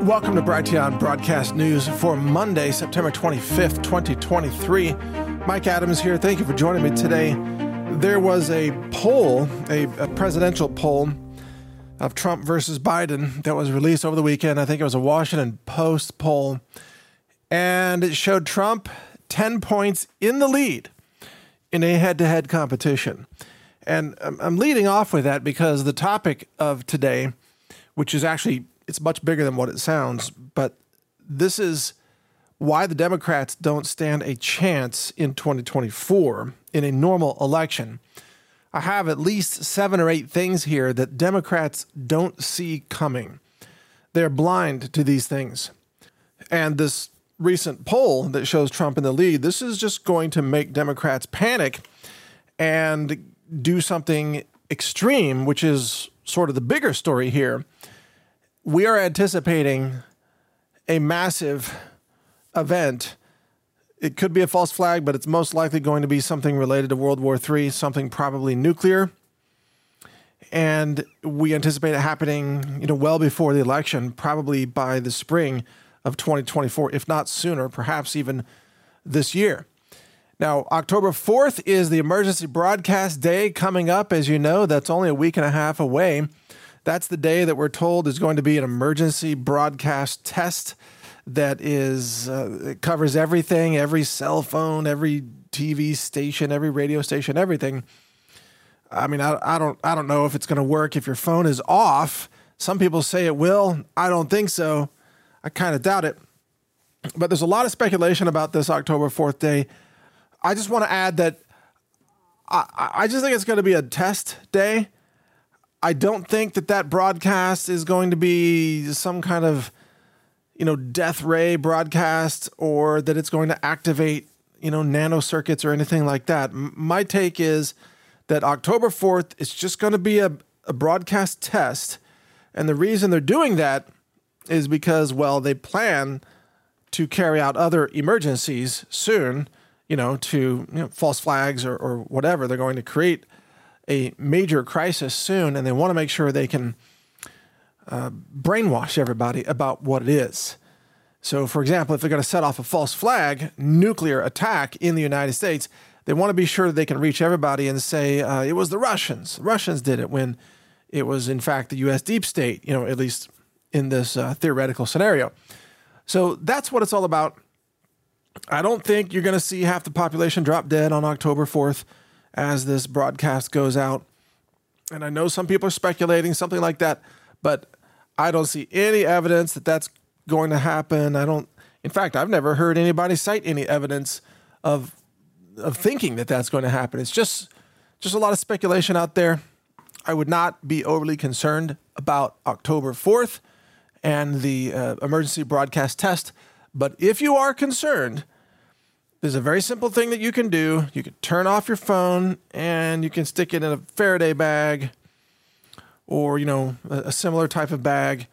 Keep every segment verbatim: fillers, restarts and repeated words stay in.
Welcome to Brighteon Broadcast News for Monday, September twenty-fifth, twenty twenty-three. Mike Adams here. Thank you for joining me today. There was a poll, a, a presidential poll of Trump versus Biden that was released over the weekend. I think it was a Washington Post poll, and it showed Trump ten points in the lead in a head-to-head competition. And I'm leading off with that because the topic of today, which is actually, it's much bigger than what it sounds, but this is why the Democrats don't stand a chance in twenty twenty-four in a normal election. I have at least seven or eight things here that Democrats don't see coming. They're blind to these things. And this recent poll that shows Trump in the lead, this is just going to make Democrats panic and do something extreme, which is sort of the bigger story here. We are anticipating a massive event. It could be a false flag, but it's most likely going to be something related to World War Three, something probably nuclear. And we anticipate it happening, you know, well before the election, probably by the spring of twenty twenty-four, if not sooner, perhaps even this year. Now, October fourth is the emergency broadcast day coming up. As you know, that's only a week and a half away. That's the day that we're told is going to be an emergency broadcast test that is uh, it covers everything, every cell phone, every T V station, every radio station, everything. I mean, I, I don't I don't know if it's going to work if your phone is off. Some people say it will. I don't think so. I kind of doubt it. But there's a lot of speculation about this October fourth day. I just want to add that I, I just think it's going to be a test day. I don't think that that broadcast is going to be some kind of, you know, death ray broadcast, or that it's going to activate, you know, nanocircuits or anything like that. M- my take is that October fourth is just going to be a, a broadcast test. And the reason they're doing that is because, well, they plan to carry out other emergencies soon, you know, to, you know, false flags or, or whatever. They're going to create a major crisis soon, and they want to make sure they can uh, brainwash everybody about what it is. So, for example, if they're going to set off a false flag nuclear attack in the United States, they want to be sure that they can reach everybody and say uh, it was the Russians. The Russians did it, when it was, in fact, the U S deep state, you know, at least in this uh, theoretical scenario. So that's what it's all about. I don't think you're going to see half the population drop dead on October fourth as this broadcast goes out. And I know some people are speculating something like that, but I don't see any evidence that that's going to happen. I don't, in fact, I've never heard anybody cite any evidence of of thinking that that's going to happen. It's just, just a lot of speculation out there. I would not be overly concerned about October fourth and the uh, emergency broadcast test. But if you are concerned, there's a very simple thing that you can do. You can turn off your phone and you can stick it in a Faraday bag or, you know, a, a similar type of bag.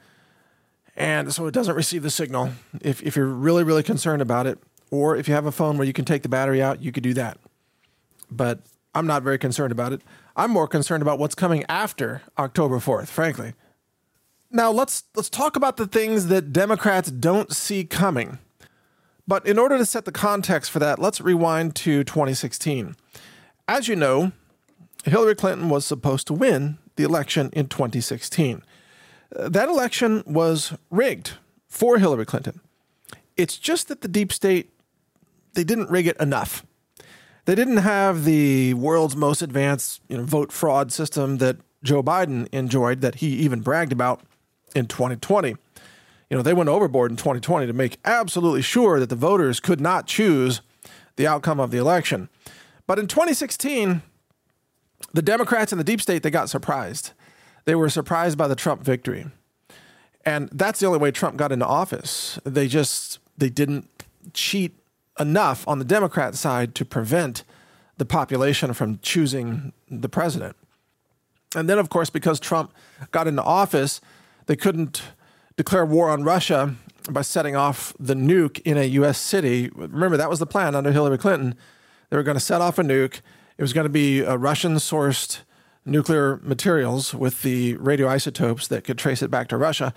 And so it doesn't receive the signal. If, if you're really, really concerned about it, or if you have a phone where you can take the battery out, you could do that. But I'm not very concerned about it. I'm more concerned about what's coming after October fourth, frankly. Now, let's let's talk about the things that Democrats don't see coming. But in order to set the context for that, let's rewind to twenty sixteen. As you know, Hillary Clinton was supposed to win the election in twenty sixteen. Uh, that election was rigged for Hillary Clinton. It's just that the deep state, they didn't rig it enough. They didn't have the world's most advanced, you know, vote fraud system that Joe Biden enjoyed, that he even bragged about in twenty twenty. You know, they went overboard in twenty twenty to make absolutely sure that the voters could not choose the outcome of the election. But in twenty sixteen, the Democrats and the deep state, they got surprised. They were surprised by the Trump victory. And that's the only way Trump got into office. They just, they didn't cheat enough on the Democrat side to prevent the population from choosing the president. And then, of course, because Trump got into office, they couldn't declare war on Russia by setting off the nuke in a U S city. Remember, that was the plan under Hillary Clinton. They were going to set off a nuke. It was going to be a Russian-sourced nuclear materials with the radioisotopes that could trace it back to Russia.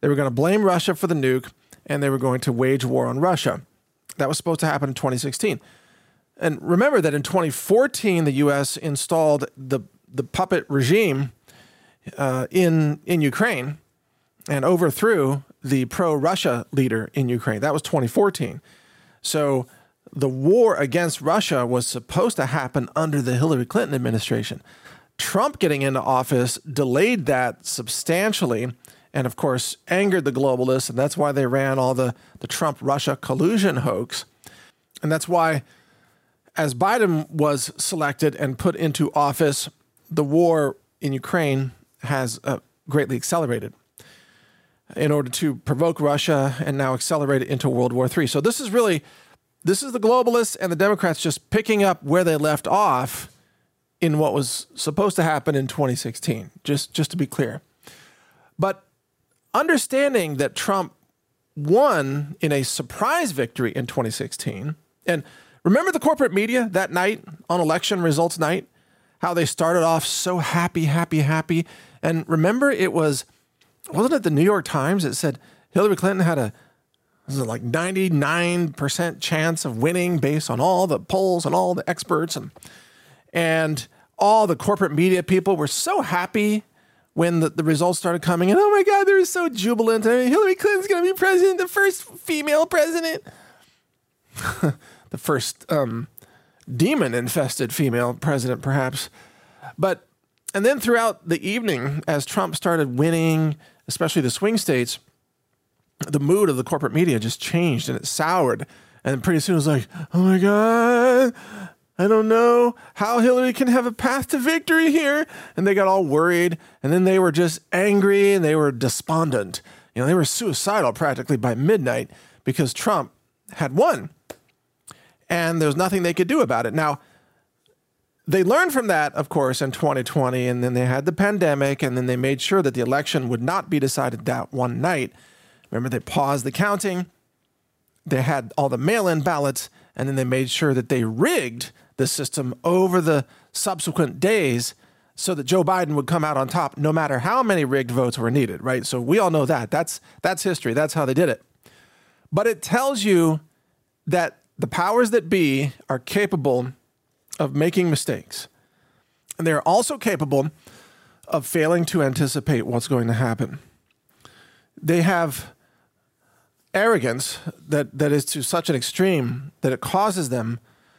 They were going to blame Russia for the nuke, and they were going to wage war on Russia. That was supposed to happen in twenty sixteen. And remember that in twenty fourteen, the U S installed the, the puppet regime uh, in, in Ukraine and overthrew the pro-Russia leader in Ukraine. That was twenty fourteen. So the war against Russia was supposed to happen under the Hillary Clinton administration. Trump getting into office delayed that substantially and, of course, angered the globalists, and that's why they ran all the, the Trump-Russia collusion hoax. And that's why, as Biden was selected and put into office, the war in Ukraine has uh, greatly accelerated in order to provoke Russia and now accelerate it into World War Three. So this is really, this is the globalists and the Democrats just picking up where they left off in what was supposed to happen in twenty sixteen, just, just to be clear. But understanding that Trump won in a surprise victory in twenty sixteen, and remember the corporate media that night on election results night, how they started off so happy, happy, happy. And remember, it was, wasn't it the New York Times that said Hillary Clinton had a, was it like ninety-nine percent chance of winning based on all the polls and all the experts, and and all the corporate media people were so happy when the, the results started coming in. Oh my God, they were so jubilant. I mean, Hillary Clinton's going to be president, the first female president. The first um, demon-infested female president, perhaps. But, and then throughout the evening, as Trump started winning, especially the swing states, the mood of the corporate media just changed and it soured. And pretty soon it was like, oh my God, I don't know how Hillary can have a path to victory here. And they got all worried. And then they were just angry and they were despondent. You know, they were suicidal practically by midnight because Trump had won. And there's nothing they could do about it. Now, they learned from that, of course, in twenty twenty, and then they had the pandemic, and then they made sure that the election would not be decided that one night. Remember, they paused the counting, they had all the mail-in ballots, and then they made sure that they rigged the system over the subsequent days so that Joe Biden would come out on top no matter how many rigged votes were needed, right? So we all know that. That's, that's history. That's how they did it. But it tells you that the powers that be are capable of making mistakes. And they're also capable of failing to anticipate what's going to happen. They have arrogance that, that is to such an extreme that it causes them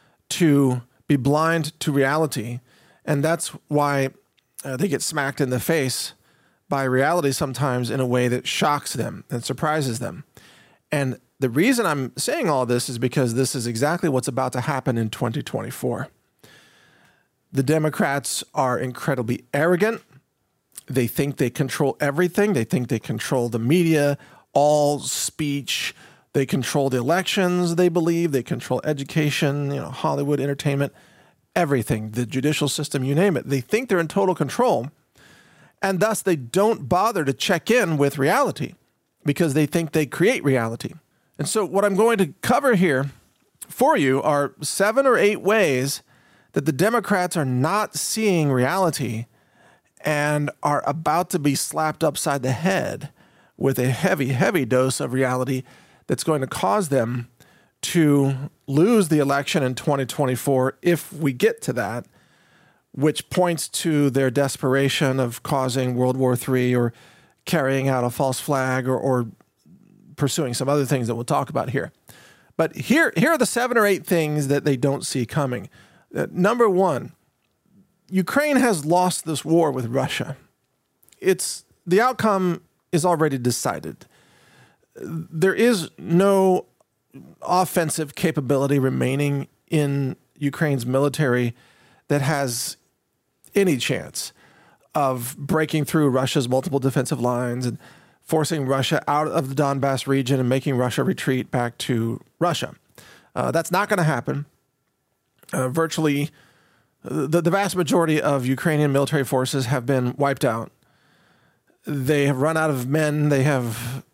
to be blind to reality. And that's why uh, they get smacked in the face by reality sometimes in a way that shocks them and surprises them. And the reason I'm saying all this is because this is exactly what's about to happen in twenty twenty-four. The Democrats are incredibly arrogant. They think they control everything. They think they control the media, all speech. They control the elections, they believe. They control education, you know, Hollywood, entertainment, everything, the judicial system, you name it. They think they're in total control, and thus they don't bother to check in with reality because they think they create reality. And so what I'm going to cover here for you are seven or eight ways that the Democrats are not seeing reality and are about to be slapped upside the head with a heavy, heavy dose of reality that's going to cause them to lose the election in twenty twenty-four if we get to that, which points to their desperation of causing World War Three or carrying out a false flag or, or pursuing some other things that we'll talk about here. But here, here are the seven or eight things that they don't see coming. Uh, number one, Ukraine has lost this war with Russia. It's the outcome is already decided. There is no offensive capability remaining in Ukraine's military that has any chance of breaking through Russia's multiple defensive lines and forcing Russia out of the Donbass region and making Russia retreat back to Russia. Uh, that's not going to happen. Uh, virtually, the, the vast majority of Ukrainian military forces have been wiped out. They have run out of men. They have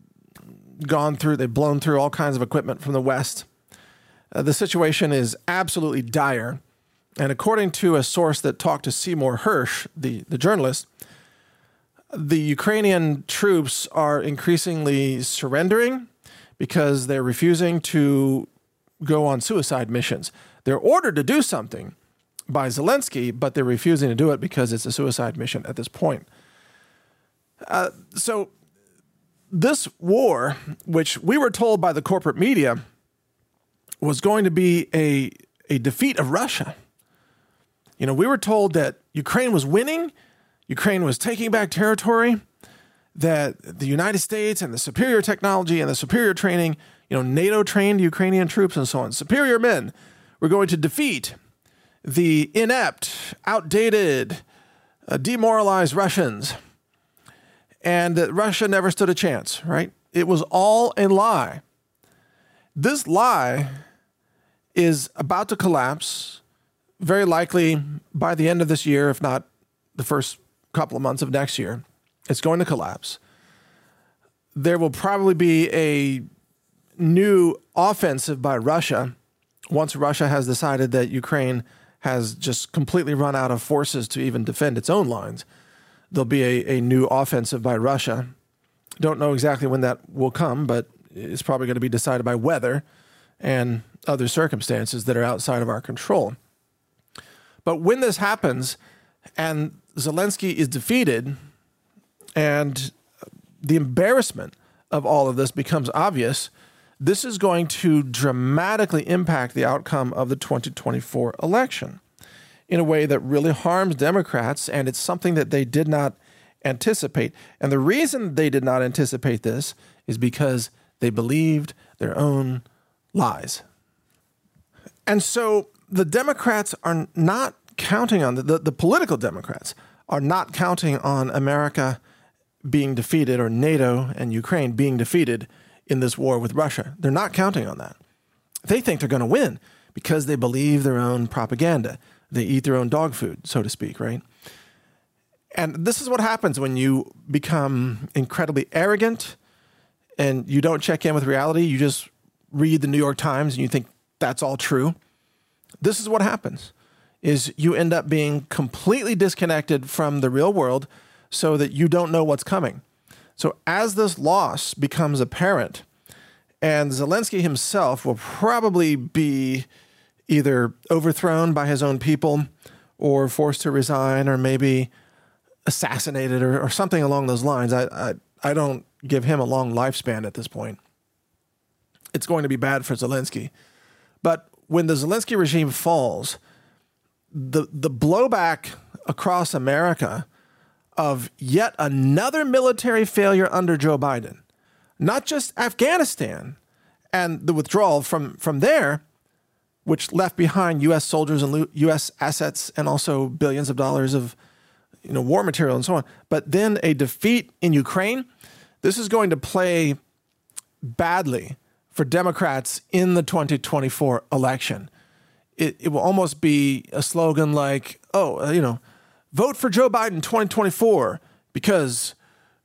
gone through, they've blown through all kinds of equipment from the West. Uh, the situation is absolutely dire. And according to a source that talked to Seymour Hersh, the, the journalist, the Ukrainian troops are increasingly surrendering because they're refusing to go on suicide missions. They're ordered to do something by Zelensky, but they're refusing to do it because it's a suicide mission at this point. Uh, so this war, which we were told by the corporate media was going to be a, a defeat of Russia. You know, we were told that Ukraine was winning, Ukraine was taking back territory, that the United States and the superior technology and the superior training, you know, NATO-trained Ukrainian troops and so on, superior men were going to defeat the inept, outdated, uh, demoralized Russians. And that Russia never stood a chance, right? It was all a lie. This lie is about to collapse, very likely by the end of this year, if not the first couple of months of next year. It's going to collapse. There will probably be a new offensive by Russia once Russia has decided that Ukraine has just completely run out of forces to even defend its own lines. There'll be a, a new offensive by Russia. Don't know exactly when that will come, but it's probably going to be decided by weather and other circumstances that are outside of our control. But when this happens and Zelensky is defeated and the embarrassment of all of this becomes obvious, this is going to dramatically impact the outcome of the twenty twenty-four election in a way that really harms Democrats, and it's something that they did not anticipate. And the reason they did not anticipate this is because they believed their own lies. And so the Democrats are not counting on, the, the, the political Democrats are not counting on America being defeated or NATO and Ukraine being defeated in this war with Russia. They're not counting on that. They think they're going to win because they believe their own propaganda. They eat their own dog food, so to speak, right? And this is what happens when you become incredibly arrogant and you don't check in with reality. You just read the New York Times and you think that's all true. This is what happens, is you end up being completely disconnected from the real world so that you don't know what's coming. So as this loss becomes apparent, and Zelensky himself will probably be either overthrown by his own people or forced to resign or maybe assassinated or, or something along those lines. I, I I don't give him a long lifespan at this point. It's going to be bad for Zelensky. But when the Zelensky regime falls, the the blowback across America of yet another military failure under Joe Biden, not just Afghanistan and the withdrawal from, from there, which left behind U S soldiers and U S assets and also billions of dollars of you know, war material and so on, but then a defeat in Ukraine. This is going to play badly for Democrats in the twenty twenty-four election. It, it will almost be a slogan like, oh, you know, vote for Joe Biden twenty twenty-four because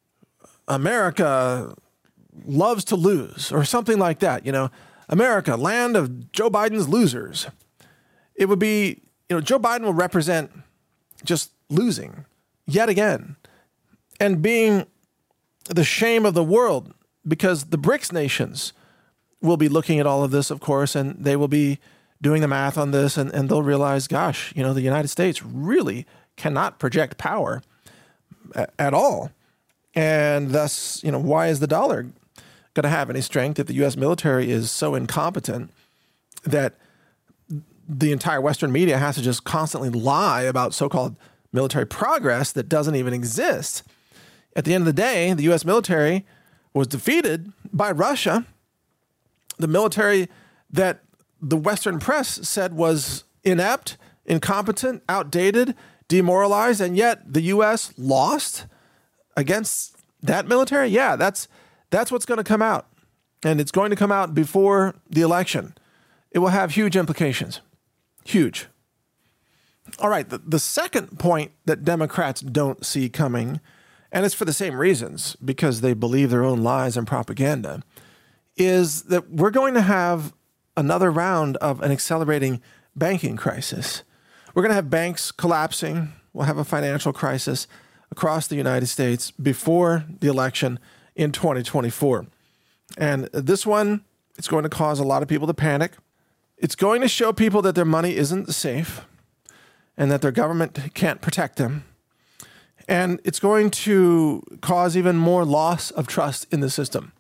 America loves to lose, or something like that. You know, America, land of Joe Biden's losers. It would be, you know, Joe Biden will represent just losing yet again and being the shame of the world, because the BRICS nations will be looking at all of this, of course, and they will be doing the math on this, and, and they'll realize, gosh, you know, the United States really cannot project power a- at all. And thus, you know, why is the dollar going to have any strength if the U S military is so incompetent that the entire Western media has to just constantly lie about so-called military progress that doesn't even exist? At the end of the day, the U S military was defeated by Russia, the military that the Western press said was inept, incompetent, outdated, demoralized, and yet the U S lost against that military. Yeah, that's that's what's going to come out. And it's going to come out before the election. It will have huge implications. Huge. All right, the, the second point that Democrats don't see coming, and it's for the same reasons, because they believe their own lies and propaganda, is that we're going to have another round of an accelerating banking crisis. We're going to have banks collapsing. We'll have a financial crisis. across the United States before the election in twenty twenty-four. And this one, it's going to cause a lot of people to panic. It's going to show people that their money isn't safe and that their government can't protect them. And it's going to cause even more loss of trust in the system.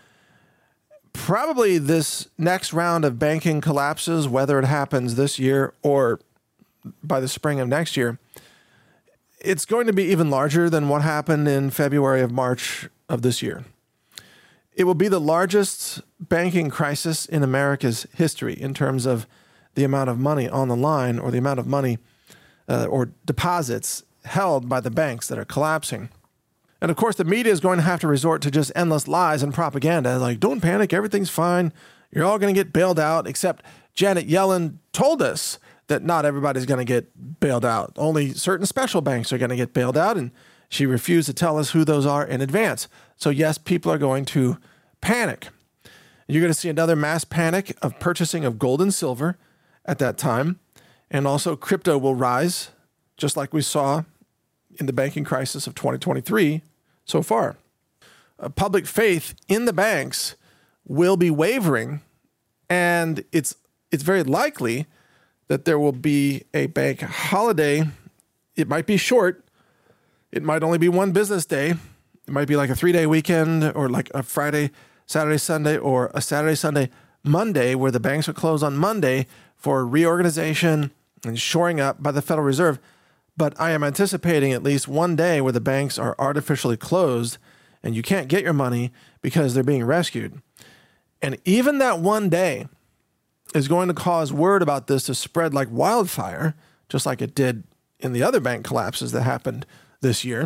Probably this next round of banking collapses, whether it happens this year or by the spring of next year, it's going to be even larger than what happened in February of March of this year. It will be the largest banking crisis in America's history in terms of the amount of money on the line or the amount of money uh, or deposits held by the banks that are collapsing. And of course, the media is going to have to resort to just endless lies and propaganda, like, don't panic, everything's fine, you're all going to get bailed out, except Janet Yellen told us that not everybody's going to get bailed out. Only certain special banks are going to get bailed out, and she refused to tell us who those are in advance. So yes, people are going to panic. You're going to see another mass panic of purchasing of gold and silver at that time, and also crypto will rise, just like we saw in the banking crisis of twenty twenty-three so far. Uh, public faith in the banks will be wavering, and it's it's very likely that there will be a bank holiday. It might be short. It might only be one business day. It might be like a three-day weekend or like a Friday, Saturday, Sunday, or a Saturday, Sunday, Monday, where the banks are closed on Monday for reorganization and shoring up by the Federal Reserve. But I am anticipating at least one day where the banks are artificially closed and you can't get your money because they're being rescued. And even that one day is going to cause word about this to spread like wildfire, just like it did in the other bank collapses that happened this year.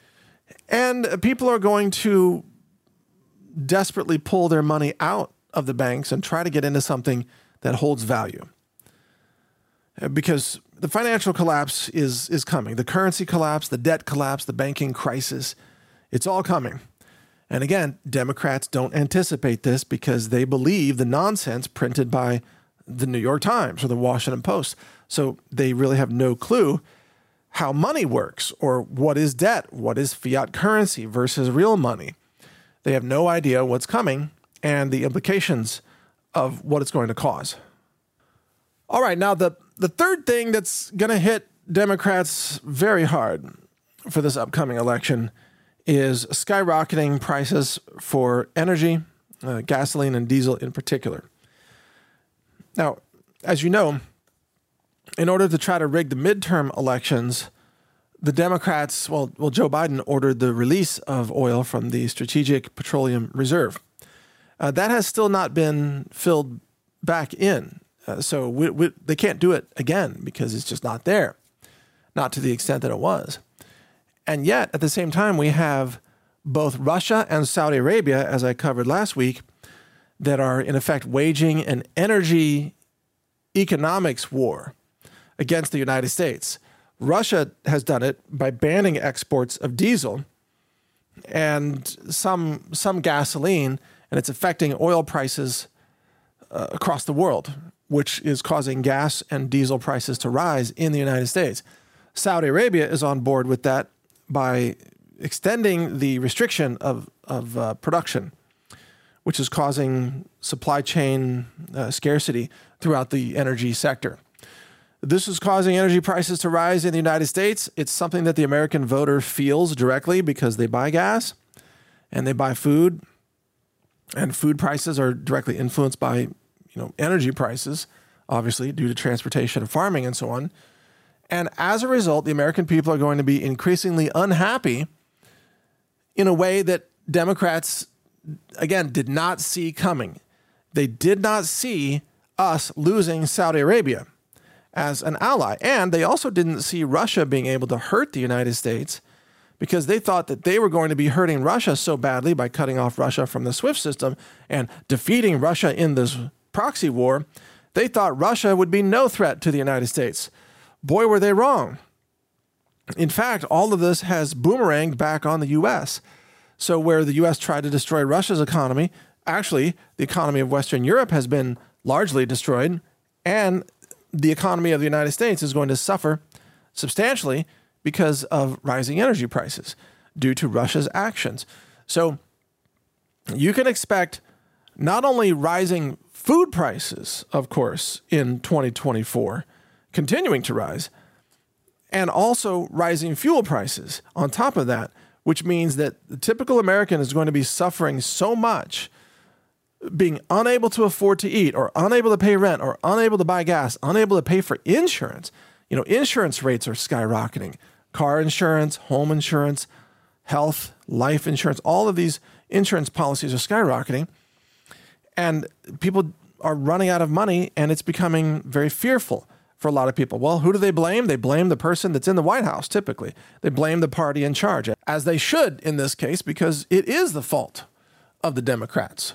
And people are going to desperately pull their money out of the banks and try to get into something that holds value. Because the financial collapse is, is coming. The currency collapse, the debt collapse, the banking crisis, it's all coming. And again, Democrats don't anticipate this because they believe the nonsense printed by the New York Times or the Washington Post. So they really have no clue how money works or what is debt, what is fiat currency versus real money. They have no idea what's coming and the implications of what it's going to cause. All right, now the, the third thing that's going to hit Democrats very hard for this upcoming election is skyrocketing prices for energy, uh, gasoline and diesel in particular. Now, as you know, in order to try to rig the midterm elections, the Democrats, well, well, Joe Biden ordered the release of oil from the Strategic Petroleum Reserve. Uh, that has still not been filled back in. Uh, so we, we, they can't do it again because it's just not there, not to the extent that it was. And yet, at the same time, we have both Russia and Saudi Arabia, as I covered last week, that are in effect waging an energy economics war against the United States. Russia has done it by banning exports of diesel and some some gasoline, and it's affecting oil prices uh, across the world, which is causing gas and diesel prices to rise in the United States. Saudi Arabia is on board with that by extending the restriction of, of uh, production, which is causing supply chain uh, scarcity throughout the energy sector. This is causing energy prices to rise in the United States. It's something that the American voter feels directly because they buy gas and they buy food, and food prices are directly influenced by, you know, energy prices, obviously due to transportation and farming and so on. And as a result, the American people are going to be increasingly unhappy in a way that Democrats, again, did not see coming. They did not see us losing Saudi Arabia as an ally. And they also didn't see Russia being able to hurt the United States because they thought that they were going to be hurting Russia so badly by cutting off Russia from the SWIFT system and defeating Russia in this proxy war. They thought Russia would be no threat to the United States. Boy, were they wrong. In fact, all of this has boomeranged back on the U S. So where the U S tried to destroy Russia's economy, actually, the economy of Western Europe has been largely destroyed, and the economy of the United States is going to suffer substantially because of rising energy prices due to Russia's actions. So you can expect not only rising food prices, of course, in twenty twenty-four, continuing to rise, and also rising fuel prices on top of that, which means that the typical American is going to be suffering so much, being unable to afford to eat or unable to pay rent or unable to buy gas, unable to pay for insurance. You know, insurance rates are skyrocketing. Car insurance, home insurance, health, life insurance, all of these insurance policies are skyrocketing. And people are running out of money, and it's becoming very fearful for a lot of people. Well, who do they blame? They blame the person that's in the White House, typically. They blame the party in charge, as they should in this case, because it is the fault of the Democrats.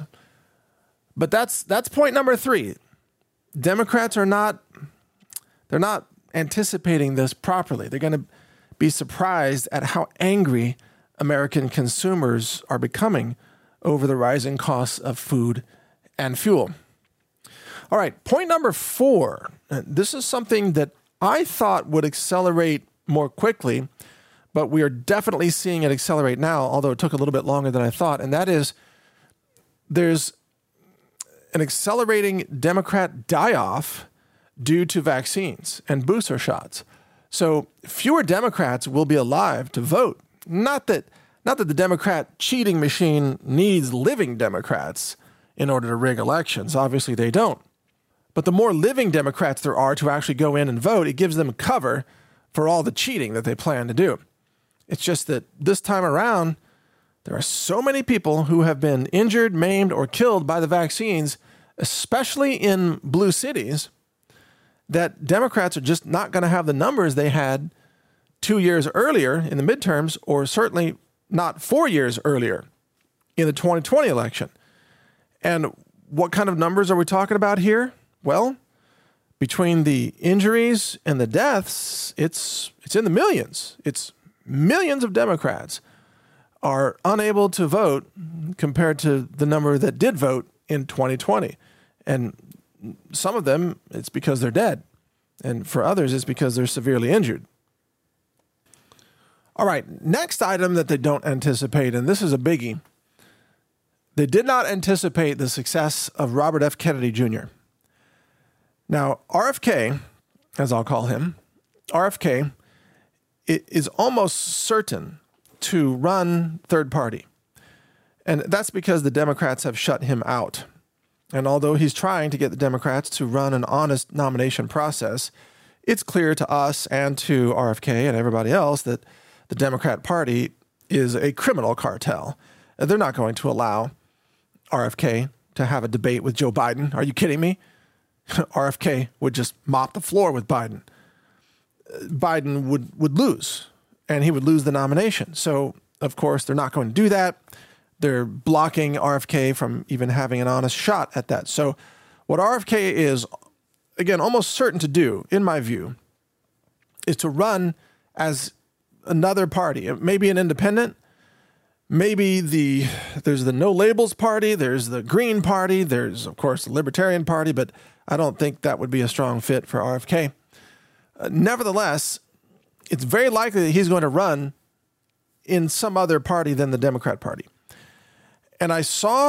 But that's that's point number three. Democrats are not, they're not anticipating this properly. They're going to be surprised at how angry American consumers are becoming over the rising costs of food and fuel. All right, point number four. This is something that I thought would accelerate more quickly, but we are definitely seeing it accelerate now, although it took a little bit longer than I thought, and that is there's an accelerating Democrat die-off due to vaccines and booster shots. So fewer Democrats will be alive to vote. Not that, not that the Democrat cheating machine needs living Democrats in order to rig elections. Obviously, they don't. But the more living Democrats there are to actually go in and vote, it gives them cover for all the cheating that they plan to do. It's just that this time around, there are so many people who have been injured, maimed, or killed by the vaccines, especially in blue cities, that Democrats are just not going to have the numbers they had two years earlier in the midterms, or certainly not four years earlier in the twenty twenty election. And what kind of numbers are we talking about here? Well, between the injuries and the deaths, it's it's in the millions. It's millions of Democrats are unable to vote compared to the number that did vote in twenty twenty. And some of them, it's because they're dead. And for others, it's because they're severely injured. All right, next item that they don't anticipate, and this is a biggie. They did not anticipate the success of Robert F. Kennedy Junior Now, R F K, as I'll call him, R F K is almost certain to run third party. And that's because the Democrats have shut him out. And although he's trying to get the Democrats to run an honest nomination process, it's clear to us and to R F K and everybody else that the Democrat Party is a criminal cartel. They're not going to allow R F K to have a debate with Joe Biden. Are you kidding me? R F K would just mop the floor with Biden. Biden would, would lose, and he would lose the nomination. So, of course, they're not going to do that. They're blocking R F K from even having an honest shot at that. So what R F K is, again, almost certain to do, in my view, is to run as another party, maybe an independent, maybe the there's the No Labels Party, there's the Green Party, there's, of course, the Libertarian Party, but I don't think that would be a strong fit for R F K. Uh, nevertheless, it's very likely that he's going to run in some other party than the Democrat Party. And I saw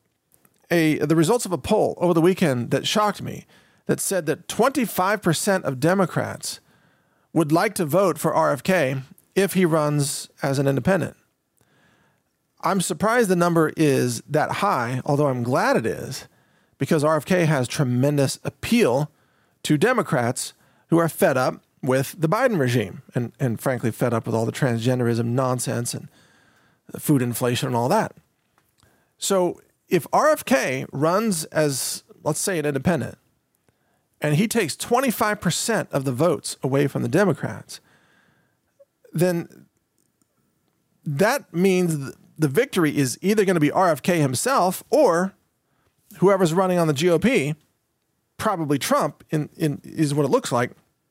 a the results of a poll over the weekend that shocked me, that said that twenty-five percent of Democrats would like to vote for R F K if he runs as an independent. I'm surprised the number is that high, although I'm glad it is, because R F K has tremendous appeal to Democrats who are fed up with the Biden regime and, and frankly, fed up with all the transgenderism nonsense and food inflation and all that. So if R F K runs as, let's say, an independent, and he takes twenty-five percent of the votes away from the Democrats, then that means the victory is either going to be R F K himself or whoever's running on the G O P, probably Trump, in, in, is what it looks like.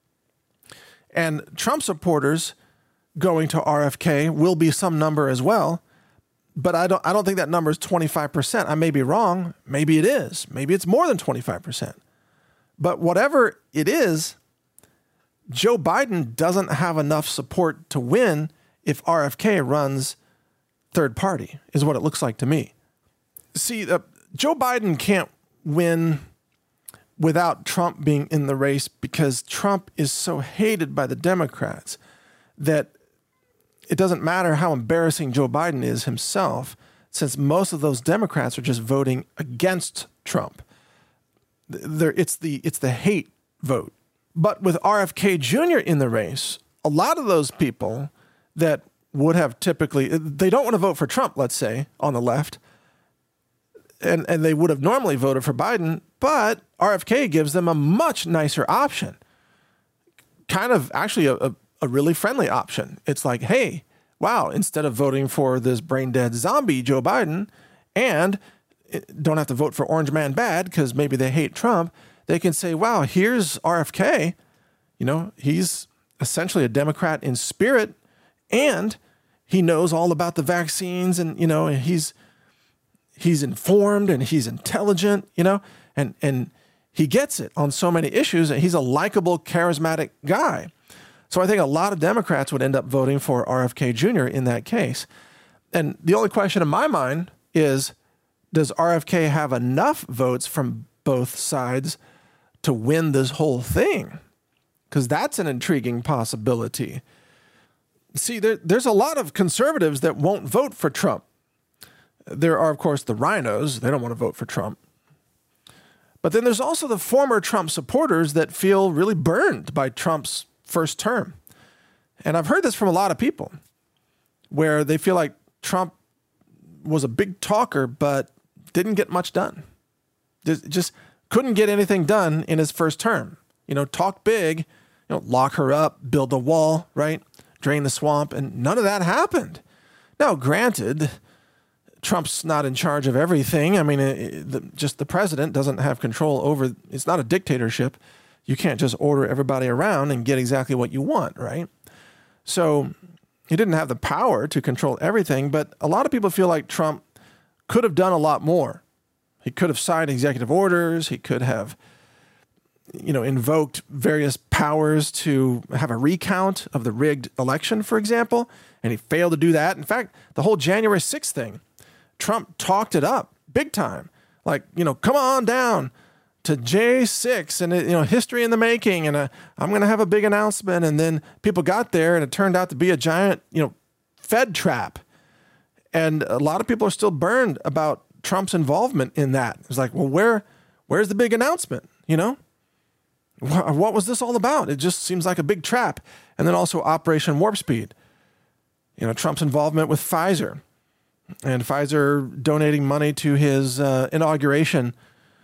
And Trump supporters going to R F K will be some number as well. But I don't I don't think that number is twenty-five percent. I may be wrong. Maybe it is. Maybe it's more than twenty-five percent. But whatever it is, Joe Biden doesn't have enough support to win if R F K runs third party, is what it looks like to me. See, uh, Joe Biden can't win without Trump being in the race because Trump is so hated by the Democrats that it doesn't matter how embarrassing Joe Biden is himself, since most of those Democrats are just voting against Trump. They're, it's the it's the hate vote. But with R F K Junior in the race, a lot of those people that would have typically, they don't want to vote for Trump, let's say, on the left, and, and they would have normally voted for Biden, but R F K gives them a much nicer option. Kind of actually a, a, a really friendly option. It's like, hey, wow, instead of voting for this brain-dead zombie Joe Biden and don't have to vote for Orange Man Bad because maybe they hate Trump, they can say, wow, here's R F K. You know, he's essentially a Democrat in spirit, and he knows all about the vaccines, and, you know, he's he's informed and he's intelligent, you know, and, and he gets it on so many issues, and he's a likable, charismatic guy. So I think a lot of Democrats would end up voting for R F K Junior in that case. And the only question in my mind is, does R F K have enough votes from both sides to win this whole thing? Because that's an intriguing possibility. See, there, there's a lot of conservatives that won't vote for Trump. There are, of course, the rhinos. They don't want to vote for Trump. But then there's also the former Trump supporters that feel really burned by Trump's first term. And I've heard this from a lot of people, where they feel like Trump was a big talker, but didn't get much done. Just, just couldn't get anything done in his first term. You know, talk big, you know, lock her up, build a wall, right? Drain the swamp, and none of that happened. Now, granted, Trump's not in charge of everything. I mean, it, the, just the president doesn't have control over, it's not a dictatorship. You can't just order everybody around and get exactly what you want, right? So he didn't have the power to control everything, but a lot of people feel like Trump could have done a lot more. He could have signed executive orders. He could have, you know, invoked various powers to have a recount of the rigged election, for example, and he failed to do that. In fact, the whole January sixth thing, Trump talked it up big time. Like, you know, come on down to J six and, you know, history in the making. And uh, I'm going to have a big announcement. And then people got there and it turned out to be a giant, you know, Fed trap. And a lot of people are still burned about Trump's involvement in that. It's like, well, where, where's the big announcement? You know, what was this all about? It just seems like a big trap. And then also Operation Warp Speed, you know, Trump's involvement with Pfizer and Pfizer donating money to his uh, inauguration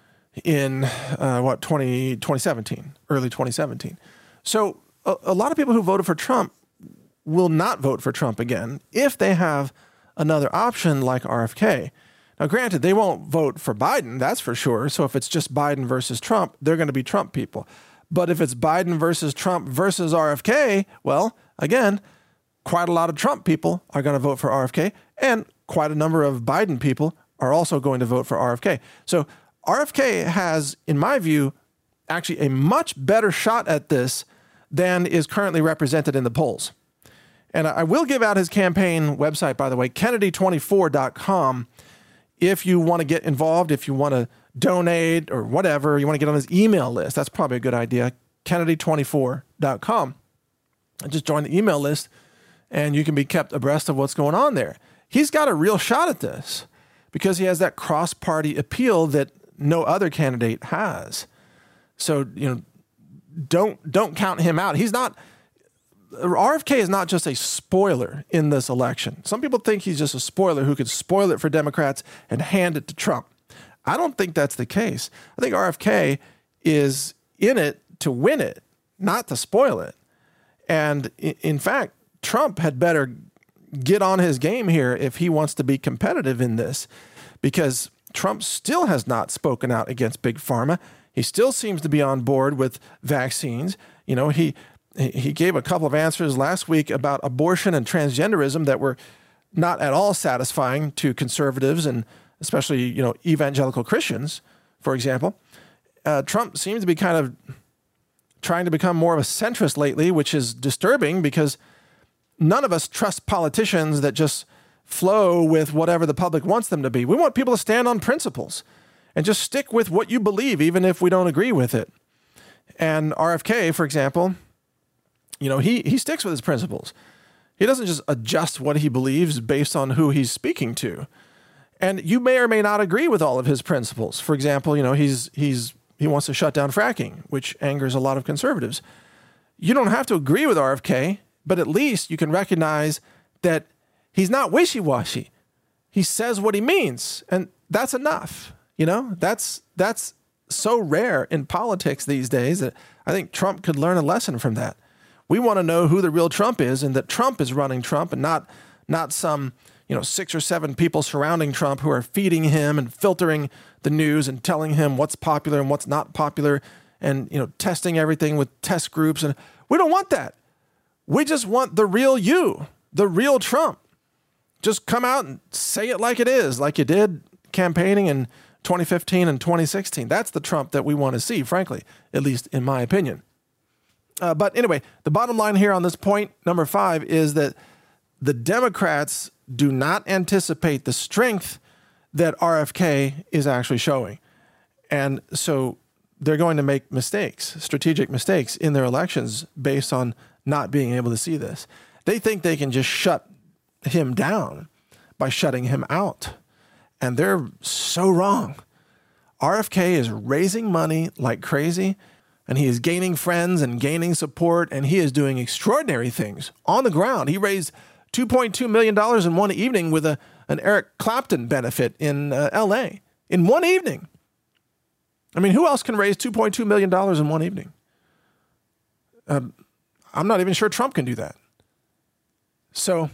in uh, what, twenty, twenty seventeen, early twenty seventeen. So a, a lot of people who voted for Trump will not vote for Trump again if they have another option like R F K. Now, granted, they won't vote for Biden, that's for sure. So if it's just Biden versus Trump, they're going to be Trump people. But if it's Biden versus Trump versus R F K, well, again, quite a lot of Trump people are going to vote for R F K, and quite a number of Biden people are also going to vote for R F K. So R F K has, in my view, actually a much better shot at this than is currently represented in the polls. And I will give out his campaign website, by the way, Kennedy twenty-four dot com. If you want to get involved, if you want to donate or whatever, you want to get on his email list, that's probably a good idea, Kennedy twenty-four dot com. And just join the email list, and you can be kept abreast of what's going on there. He's got a real shot at this because he has that cross-party appeal that no other candidate has. So, you know, don't don't count him out. He's not... R F K is not just a spoiler in this election. Some people think he's just a spoiler who could spoil it for Democrats and hand it to Trump. I don't think that's the case. I think R F K is in it to win it, not to spoil it. And in fact, Trump had better get on his game here if he wants to be competitive in this, because Trump still has not spoken out against Big Pharma. He still seems to be on board with vaccines. You know, he... He gave a couple of answers last week about abortion and transgenderism that were not at all satisfying to conservatives and especially, you know, evangelical Christians, for example. Uh, Trump seems to be kind of trying to become more of a centrist lately, which is disturbing because none of us trust politicians that just flow with whatever the public wants them to be. We want people to stand on principles and just stick with what you believe, even if we don't agree with it. And R F K, for example, you know, he he sticks with his principles. He doesn't just adjust what he believes based on who he's speaking to. And you may or may not agree with all of his principles. For example, you know, he's he's he wants to shut down fracking, which angers a lot of conservatives. You don't have to agree with R F K, but at least you can recognize that he's not wishy-washy. He says what he means, and that's enough. You know, that's that's so rare in politics these days that I think Trump could learn a lesson from that. We want to know who the real Trump is and that Trump is running Trump and not not some, you know, six or seven people surrounding Trump who are feeding him and filtering the news and telling him what's popular and what's not popular and, you know, testing everything with test groups. And we don't want that. We just want the real you, the real Trump. Just come out and say it like it is, like you did campaigning in twenty fifteen and twenty sixteen. That's the Trump that we want to see, frankly, at least in my opinion. Uh, but anyway, the bottom line here on this point, number five, is that the Democrats do not anticipate the strength that R F K is actually showing. And so they're going to make mistakes, strategic mistakes in their elections based on not being able to see this. They think they can just shut him down by shutting him out. And they're so wrong. R F K is raising money like crazy, and he is gaining friends and gaining support, and he is doing extraordinary things on the ground. He raised two point two million dollars in one evening with a, an Eric Clapton benefit in uh, L A in one evening. I mean, who else can raise two point two million dollars in one evening? Um, I'm not even sure Trump can do that. So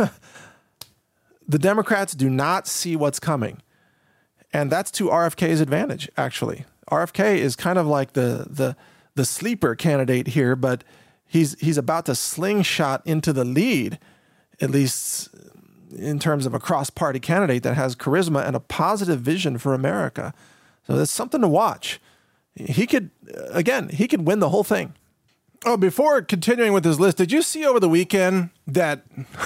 the Democrats do not see what's coming. And that's to R F K's advantage, actually. R F K is kind of like the the the sleeper candidate here, but he's he's about to slingshot into the lead, at least in terms of a cross-party candidate that has charisma and a positive vision for America. So that's something to watch. He could, again, he could win the whole thing. Oh, before continuing with this list, did you see over the weekend that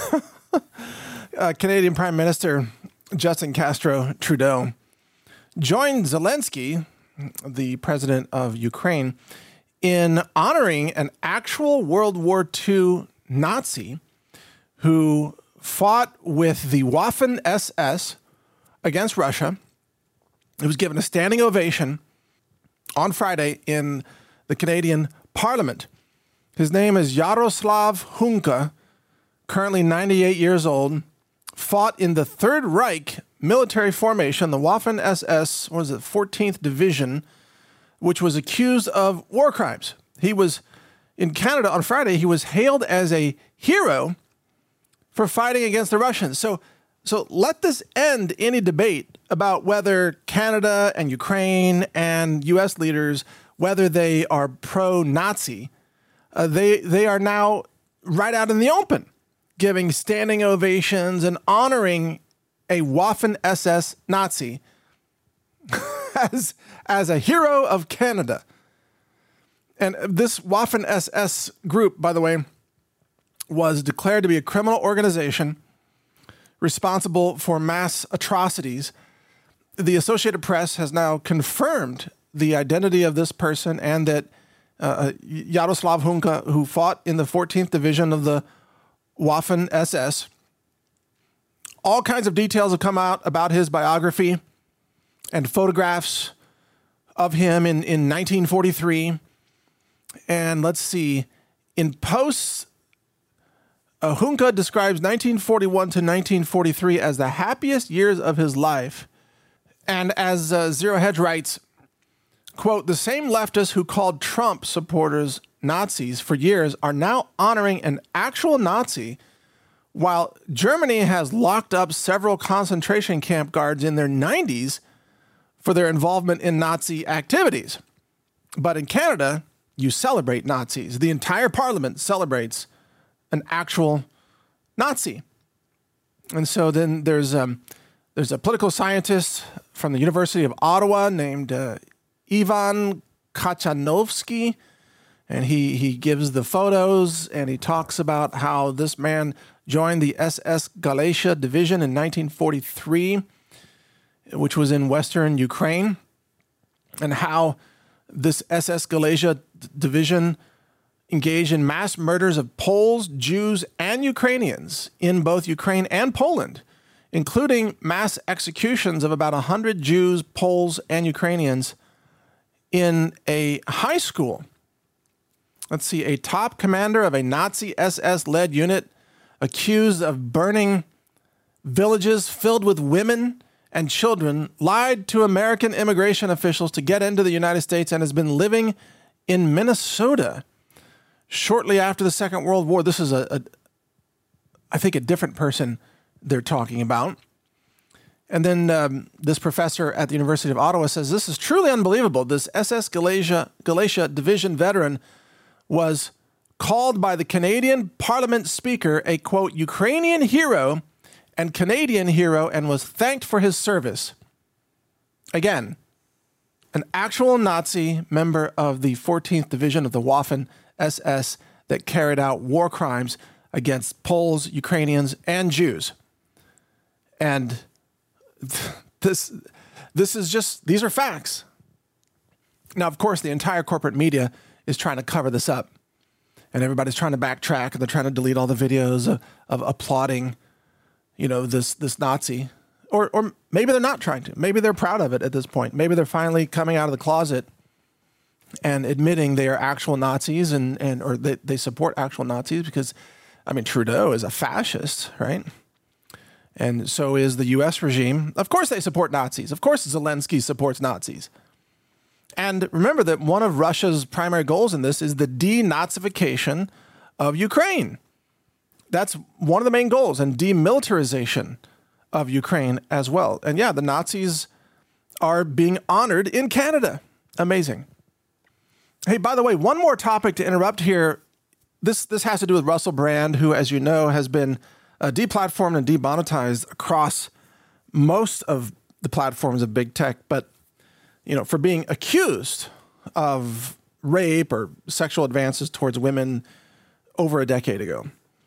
uh, Canadian Prime Minister Justin Castro Trudeau joined Zelensky, the president of Ukraine, in honoring an actual World War Two Nazi who fought with the Waffen S S against Russia. He was given a standing ovation on Friday in the Canadian Parliament. His name is Jaroslav Hunka, currently ninety-eight years old, fought in the Third Reich military formation, the Waffen S S, what was it, fourteenth Division, which was accused of war crimes. He was, in Canada on Friday, he was hailed as a hero for fighting against the Russians. So, so let this end any debate about whether Canada and Ukraine and U S leaders, whether they are pro-Nazi. Uh, they they are now right out in the open, giving standing ovations and honoring a Waffen S S Nazi as, as a hero of Canada. And this Waffen S S group, by the way, was declared to be a criminal organization responsible for mass atrocities. The Associated Press has now confirmed the identity of this person and that uh, Jaroslav Hunka, who fought in the fourteenth Division of the Waffen S S. All kinds of details have come out about his biography and photographs of him in, in nineteen forty-three. And let's see, in posts, uh, Hunka describes nineteen forty-one to nineteen forty-three as the happiest years of his life. And as uh, Zero Hedge writes, quote, the same leftists who called Trump supporters Nazis for years are now honoring an actual Nazi, while Germany has locked up several concentration camp guards in their nineties for their involvement in Nazi activities. But in Canada, you celebrate Nazis. The entire parliament celebrates an actual Nazi. And so then there's um, there's a political scientist from the University of Ottawa named uh, Ivan Kachanovsky, And he, he gives the photos, and he talks about how this man joined the S S Galicia Division in nineteen forty-three, which was in Western Ukraine, and how this S S Galicia Division engaged in mass murders of Poles, Jews, and Ukrainians in both Ukraine and Poland, including mass executions of about one hundred Jews, Poles, and Ukrainians in a high school. Let's see, a top commander of a Nazi S S-led unit accused of burning villages filled with women and children lied to American immigration officials to get into the United States and has been living in Minnesota shortly after the Second World War. This is a, a I think, a different person they're talking about. And then um, this professor at the University of Ottawa says, this is truly unbelievable. This S S Galicia, Galicia Division veteran was called by the Canadian Parliament Speaker a, quote, Ukrainian hero and Canadian hero, and was thanked for his service. Again, an actual Nazi member of the fourteenth Division of the Waffen S S that carried out war crimes against Poles, Ukrainians, and Jews. And this, this is just, these are facts. Now, of course, the entire corporate media is trying to cover this up. And everybody's trying to backtrack, and they're trying to delete all the videos of, of applauding, you know, this this Nazi. Or or maybe they're not trying to. Maybe they're proud of it at this point. Maybe they're finally coming out of the closet and admitting they are actual Nazis, and, and or they, they support actual Nazis because, I mean, Trudeau is a fascist, right? And so is the U S regime. Of course they support Nazis. Of course Zelensky supports Nazis. And remember that one of Russia's primary goals in this is the denazification of Ukraine. That's one of the main goals, and demilitarization of Ukraine as well. And yeah, the Nazis are being honored in Canada. Amazing. Hey, by the way, one more topic to interrupt here. This this has to do with Russell Brand, who, as you know, has been uh, deplatformed and demonetized across most of the platforms of big tech, but you know, for being accused of rape or sexual advances towards women over a decade ago.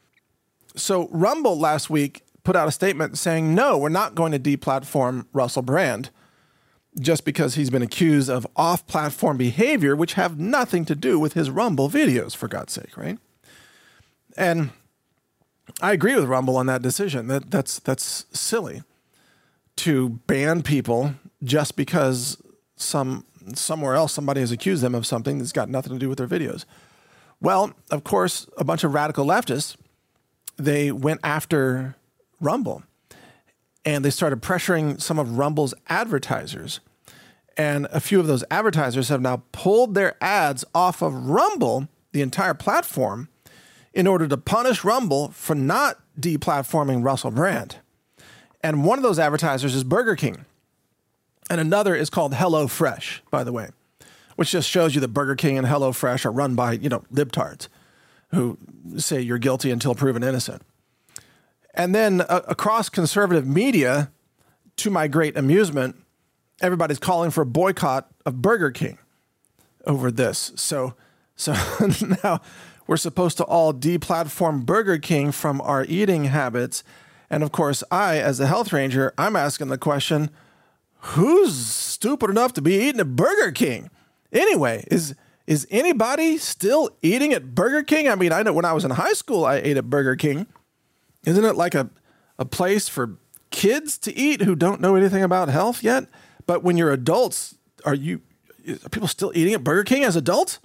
So Rumble last week put out a statement saying, no, we're not going to deplatform Russell Brand just because he's been accused of off-platform behavior, which have nothing to do with his Rumble videos, for God's sake, right? And I agree with Rumble on that decision. That that's that's silly to ban people just because some somewhere else somebody has accused them of something that's got nothing to do with their videos. Well, of course, a bunch of radical leftists, they went after Rumble, and they started pressuring some of Rumble's advertisers. And a few of those advertisers have now pulled their ads off of Rumble, the entire platform, in order to punish Rumble for not deplatforming Russell Brand. And one of those advertisers is Burger King. And another is called HelloFresh, by the way, which just shows you that Burger King and HelloFresh are run by, you know, libtards who say you're guilty until proven innocent. And then uh, across conservative media, to my great amusement, everybody's calling for a boycott of Burger King over this. So, so now we're supposed to all deplatform Burger King from our eating habits. And of course, I, as the health ranger, I'm asking the question, who's stupid enough to be eating at Burger King? Anyway, is is anybody still eating at Burger King? I mean, I know when I was in high school, I ate at Burger King. Isn't it like a, a place for kids to eat who don't know anything about health yet? But when you're adults, are you are people still eating at Burger King as adults?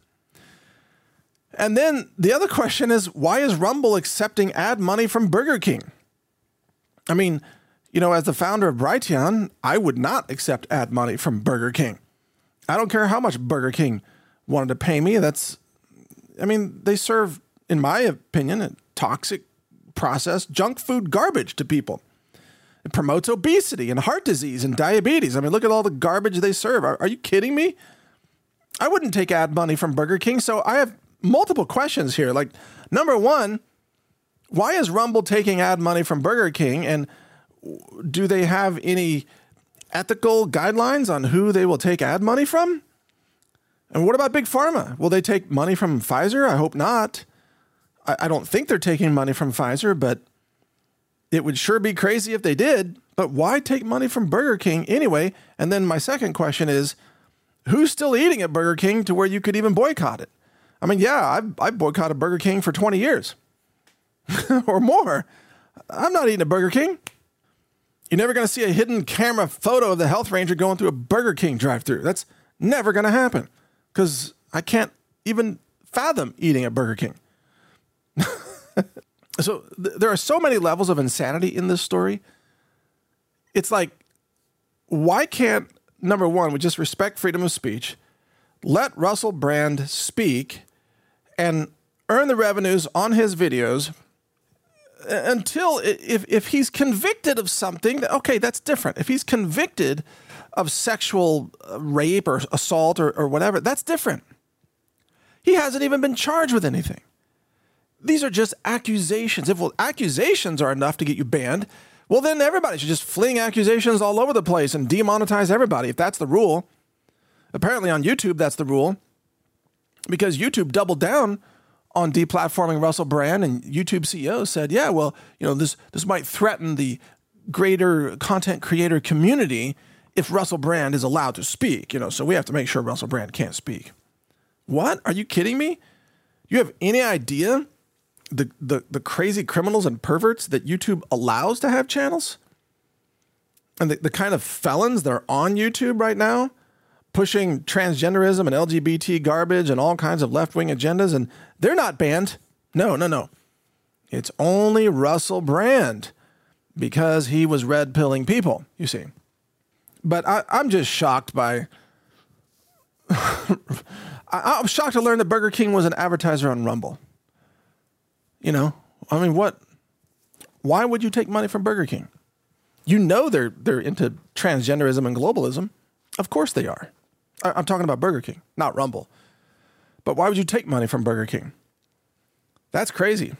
And then the other question is, why is Rumble accepting ad money from Burger King? I mean, you know, as the founder of Brighteon, I would not accept ad money from Burger King. I don't care how much Burger King wanted to pay me. That's, I mean, they serve, in my opinion, a toxic, processed junk food garbage to people. It promotes obesity and heart disease and diabetes. I mean, look at all the garbage they serve. Are, are you kidding me? I wouldn't take ad money from Burger King. So I have multiple questions here. Like, number one, why is Rumble taking ad money from Burger King? And do they have any ethical guidelines on who they will take ad money from? And what about Big Pharma? Will they take money from Pfizer? I hope not. I, I don't think they're taking money from Pfizer, but it would sure be crazy if they did. But why take money from Burger King anyway? And then my second question is, who's still eating at Burger King to where you could even boycott it? I mean, yeah, I've, I've boycotted Burger King for twenty years or more. I'm not eating at Burger King. You're never going to see a hidden camera photo of the health ranger going through a Burger King drive-thru. That's never going to happen because I can't even fathom eating at Burger King. So th- there are so many levels of insanity in this story. It's like, why can't, number one, we just respect freedom of speech, let Russell Brand speak, and earn the revenues on his videos until if, if he's convicted of something, okay, that's different. If he's convicted of sexual rape or assault or, or whatever, that's different. He hasn't even been charged with anything. These are just accusations. If well, accusations are enough to get you banned, well, then everybody should just fling accusations all over the place and demonetize everybody if that's the rule. Apparently on YouTube, that's the rule, because YouTube doubled down on deplatforming Russell Brand, and YouTube C E O said, yeah, well, you know, this this might threaten the greater content creator community if Russell Brand is allowed to speak, you know, so we have to make sure Russell Brand can't speak. What? Are you kidding me? You have any idea the, the, the crazy criminals and perverts that YouTube allows to have channels? And the, the kind of felons that are on YouTube right now, pushing transgenderism and L G B T garbage and all kinds of left-wing agendas, and they're not banned. No, no, no. It's only Russell Brand because he was red-pilling people, you see. But I, I'm just shocked by... I, I'm shocked to learn that Burger King was an advertiser on Rumble. You know, I mean, what? Why would you take money from Burger King? You know they're they're into transgenderism and globalism. Of course they are. I, I'm talking about Burger King, not Rumble. But why would you take money from Burger King? That's crazy.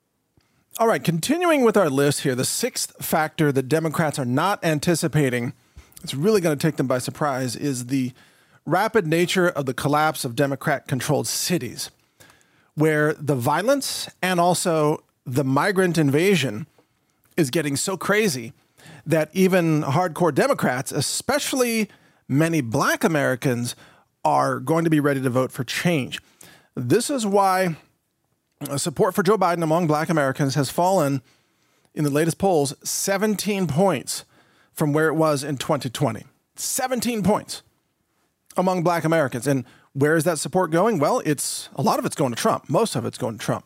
All right, continuing with our list here, the sixth factor that Democrats are not anticipating, it's really going to take them by surprise, is the rapid nature of the collapse of Democrat-controlled cities, where the violence and also the migrant invasion is getting so crazy that even hardcore Democrats, especially many Black Americans, are going to be ready to vote for change. This is why support for Joe Biden among Black Americans has fallen in the latest polls seventeen points from where it was in twenty twenty. seventeen points among Black Americans. And where is that support going? Well, it's a lot of it's going to Trump. Most of it's going to Trump.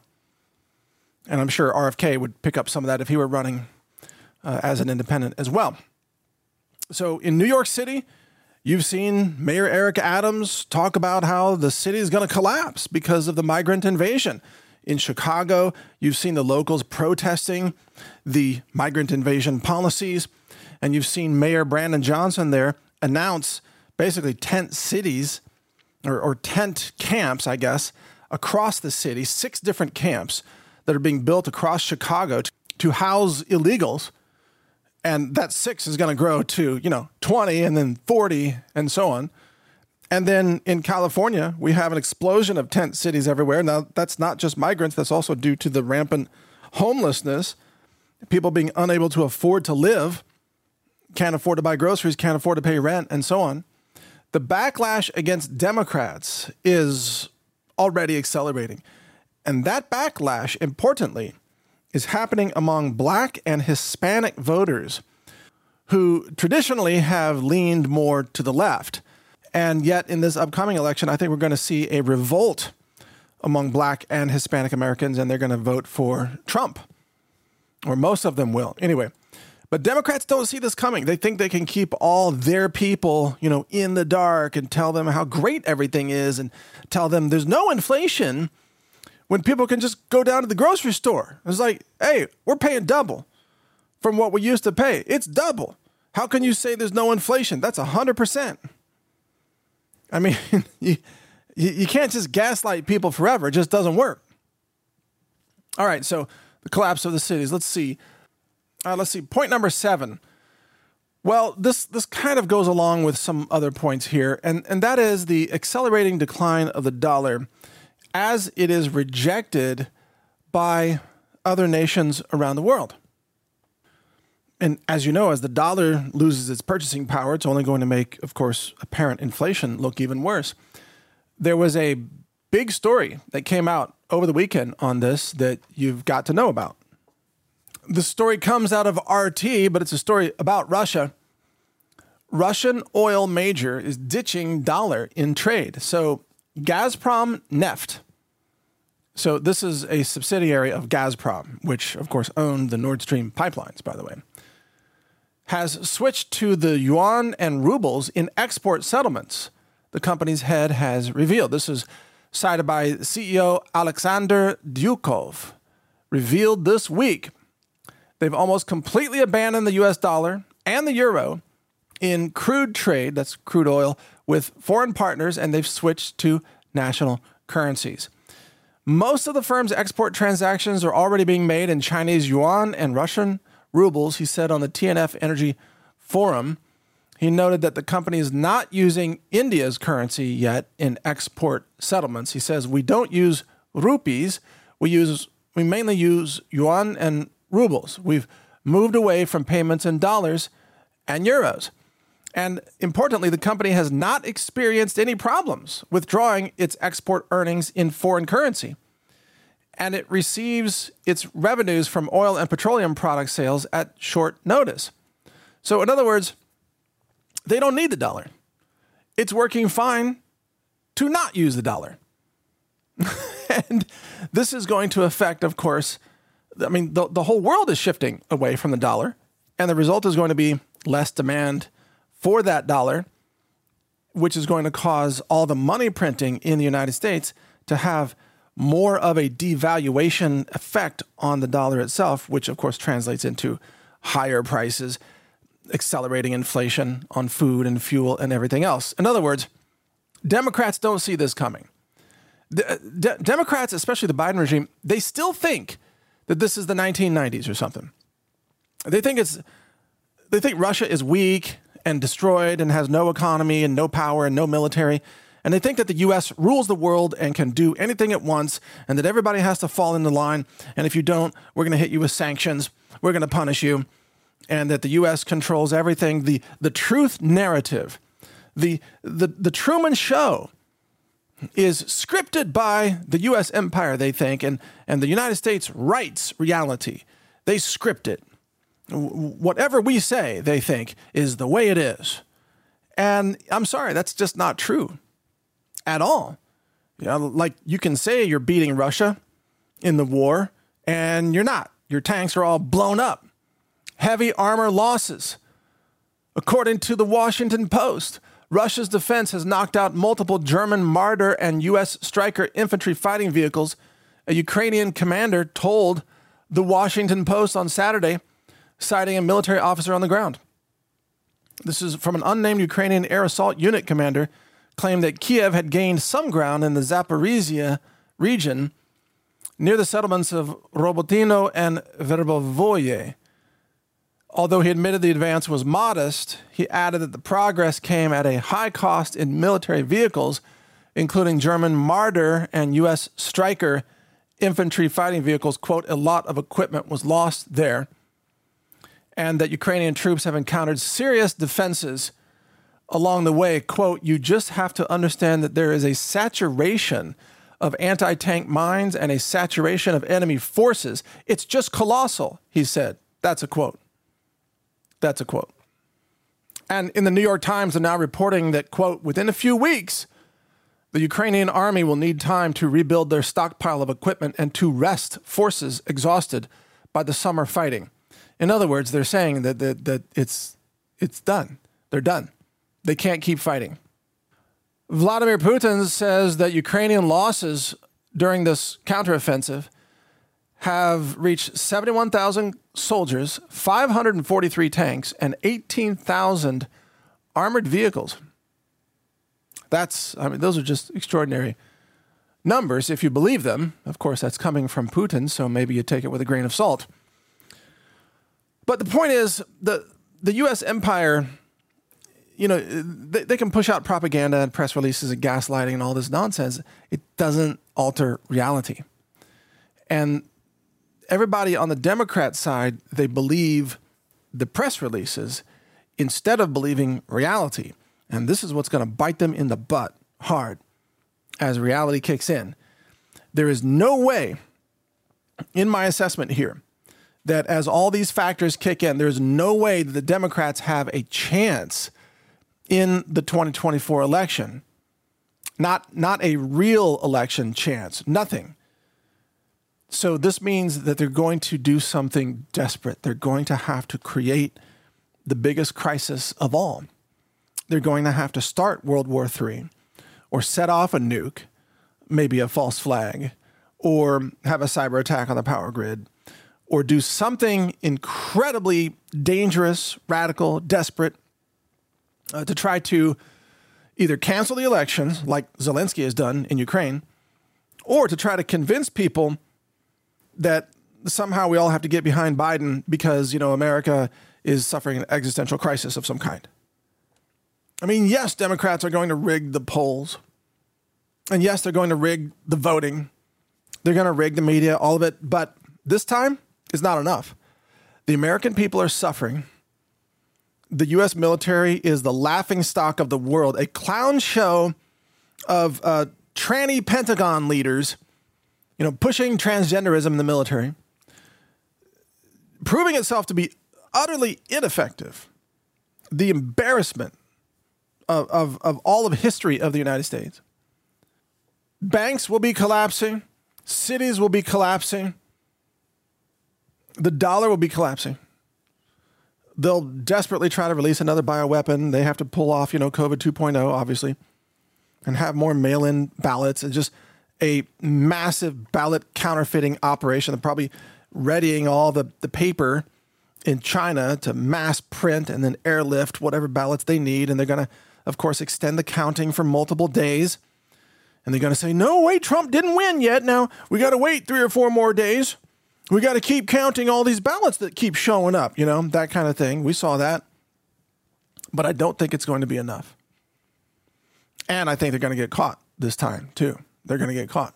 And I'm sure R F K would pick up some of that if he were running uh, as an independent as well. So in New York City, you've seen Mayor Eric Adams talk about how the city is going to collapse because of the migrant invasion. In Chicago, you've seen the locals protesting the migrant invasion policies. And you've seen Mayor Brandon Johnson there announce basically tent cities or, or tent camps, I guess, across the city, six different camps that are being built across Chicago to, to house illegals. And that six is going to grow to, you know, twenty and then forty and so on. And then in California, we have an explosion of tent cities everywhere. Now, that's not just migrants. That's also due to the rampant homelessness, people being unable to afford to live, can't afford to buy groceries, can't afford to pay rent, and so on. The backlash against Democrats is already accelerating. And that backlash, importantly, is happening among Black and Hispanic voters who traditionally have leaned more to the left. And yet in this upcoming election, I think we're going to see a revolt among Black and Hispanic Americans, and they're going to vote for Trump, or most of them will. Anyway, but Democrats don't see this coming. They think they can keep all their people, you know, in the dark and tell them how great everything is and tell them there's no inflation when people can just go down to the grocery store. It's like, hey, we're paying double from what we used to pay. It's double. How can you say there's no inflation? That's one hundred percent. I mean, you, you can't just gaslight people forever. It just doesn't work. All right, so the collapse of the cities. Let's see. Uh, let's see. Point number seven. Well, this this kind of goes along with some other points here, and, and that is the accelerating decline of the dollar as it is rejected by other nations around the world. And as you know, as the dollar loses its purchasing power, it's only going to make, of course, apparent inflation look even worse. There was a big story that came out over the weekend on this that you've got to know about. The story comes out of R T, but it's a story about Russia. Russian oil major is ditching dollar in trade. So Gazprom Neft. So this is a subsidiary of Gazprom, which of course owned the Nord Stream pipelines, by the way, has switched to the yuan and rubles in export settlements, the company's head has revealed. This is cited by C E O Alexander Dyukov, revealed this week. They've almost completely abandoned the U S dollar and the euro in crude trade, that's crude oil, with foreign partners, and they've switched to national currencies. Most of the firm's export transactions are already being made in Chinese yuan and Russian rubles, he said on the T N F Energy Forum. He noted that the company is not using India's currency yet in export settlements. He says, we don't use rupees, we use we mainly use yuan and rubles. We've moved away from payments in dollars and euros. And importantly, the company has not experienced any problems withdrawing its export earnings in foreign currency. And it receives its revenues from oil and petroleum product sales at short notice. So in other words, they don't need the dollar. It's working fine to not use the dollar. And this is going to affect, of course, I mean, the, the whole world is shifting away from the dollar, and the result is going to be less demand for that dollar, which is going to cause all the money printing in the United States to have more of a devaluation effect on the dollar itself, which of course translates into higher prices, accelerating inflation on food and fuel and everything else. In other words, Democrats don't see this coming. De- De- Democrats, especially the Biden regime, they still think that this is the nineteen nineties or something. They think it's, they think Russia is weak and destroyed and has no economy and no power and no military. And they think that the U S rules the world and can do anything at once, and that everybody has to fall into line. And if you don't, we're going to hit you with sanctions. We're going to punish you. And that the U S controls everything. The the truth narrative, the the the Truman Show is scripted by the U S empire, they think, and, and the United States writes reality. They script it. Whatever we say, they think, is the way it is. And I'm sorry, that's just not true at all. You know, like you can say you're beating Russia in the war, and you're not. Your tanks are all blown up. Heavy armor losses. According to the Washington Post, Russia's defense has knocked out multiple German Marder and U S Stryker infantry fighting vehicles, a Ukrainian commander told the Washington Post on Saturday, citing a military officer on the ground. This is from an unnamed Ukrainian air assault unit commander, claimed that Kiev had gained some ground in the Zaporizhia region near the settlements of Robotino and Verbovoye. Although he admitted the advance was modest, he added that the progress came at a high cost in military vehicles, including German Marder and U S Stryker infantry fighting vehicles. Quote, a lot of equipment was lost there, and that Ukrainian troops have encountered serious defenses along the way. Quote, you just have to understand that there is a saturation of anti-tank mines and a saturation of enemy forces. It's just colossal, he said. That's a quote. That's a quote. And in the New York Times, they're now reporting that, quote, within a few weeks, the Ukrainian army will need time to rebuild their stockpile of equipment and to rest forces exhausted by the summer fighting. In other words, they're saying that, that, that it's, it's done. They're done. They can't keep fighting. Vladimir Putin says that Ukrainian losses during this counteroffensive have reached seventy-one thousand soldiers, five hundred forty-three tanks, and eighteen thousand armored vehicles. That's, I mean, those are just extraordinary numbers if you believe them. Of course, that's coming from Putin, so maybe you take it with a grain of salt. But the point is, the the U S empire, you know, they, they can push out propaganda and press releases and gaslighting and all this nonsense. It doesn't alter reality. And everybody on the Democrat side, they believe the press releases instead of believing reality. And this is what's going to bite them in the butt hard as reality kicks in. There is no way, in my assessment here, that as all these factors kick in, there's no way that the Democrats have a chance in the twenty twenty-four election. Not, not a real election chance, nothing. So this means that they're going to do something desperate. They're going to have to create the biggest crisis of all. They're going to have to start World War Three, or set off a nuke, maybe a false flag, or have a cyber attack on the power grid, or do something incredibly dangerous, radical, desperate uh, to try to either cancel the elections, like Zelensky has done in Ukraine, or to try to convince people that somehow we all have to get behind Biden because, you know, America is suffering an existential crisis of some kind. I mean, yes, Democrats are going to rig the polls. And yes, they're going to rig the voting. They're going to rig the media, all of it. But this time is not enough. The American people are suffering. The U S military is the laughingstock of the world, a clown show of uh, tranny Pentagon leaders, you know, pushing transgenderism in the military, proving itself to be utterly ineffective. The embarrassment Of, of, of all of history of the United States. Banks will be collapsing. Cities will be collapsing. The dollar will be collapsing. They'll desperately try to release another bioweapon. They have to pull off, you know, COVID two point oh, obviously, and have more mail-in ballots. It's just a massive ballot counterfeiting operation. They're probably readying all the, the paper in China to mass print and then airlift whatever ballots they need. And they're going to, of course, extend the counting for multiple days. And they're going to say, no, wait, Trump didn't win yet. Now we got to wait three or four more days. We got to keep counting all these ballots that keep showing up, you know, that kind of thing. We saw that. But I don't think it's going to be enough. And I think they're going to get caught this time, too. They're going to get caught.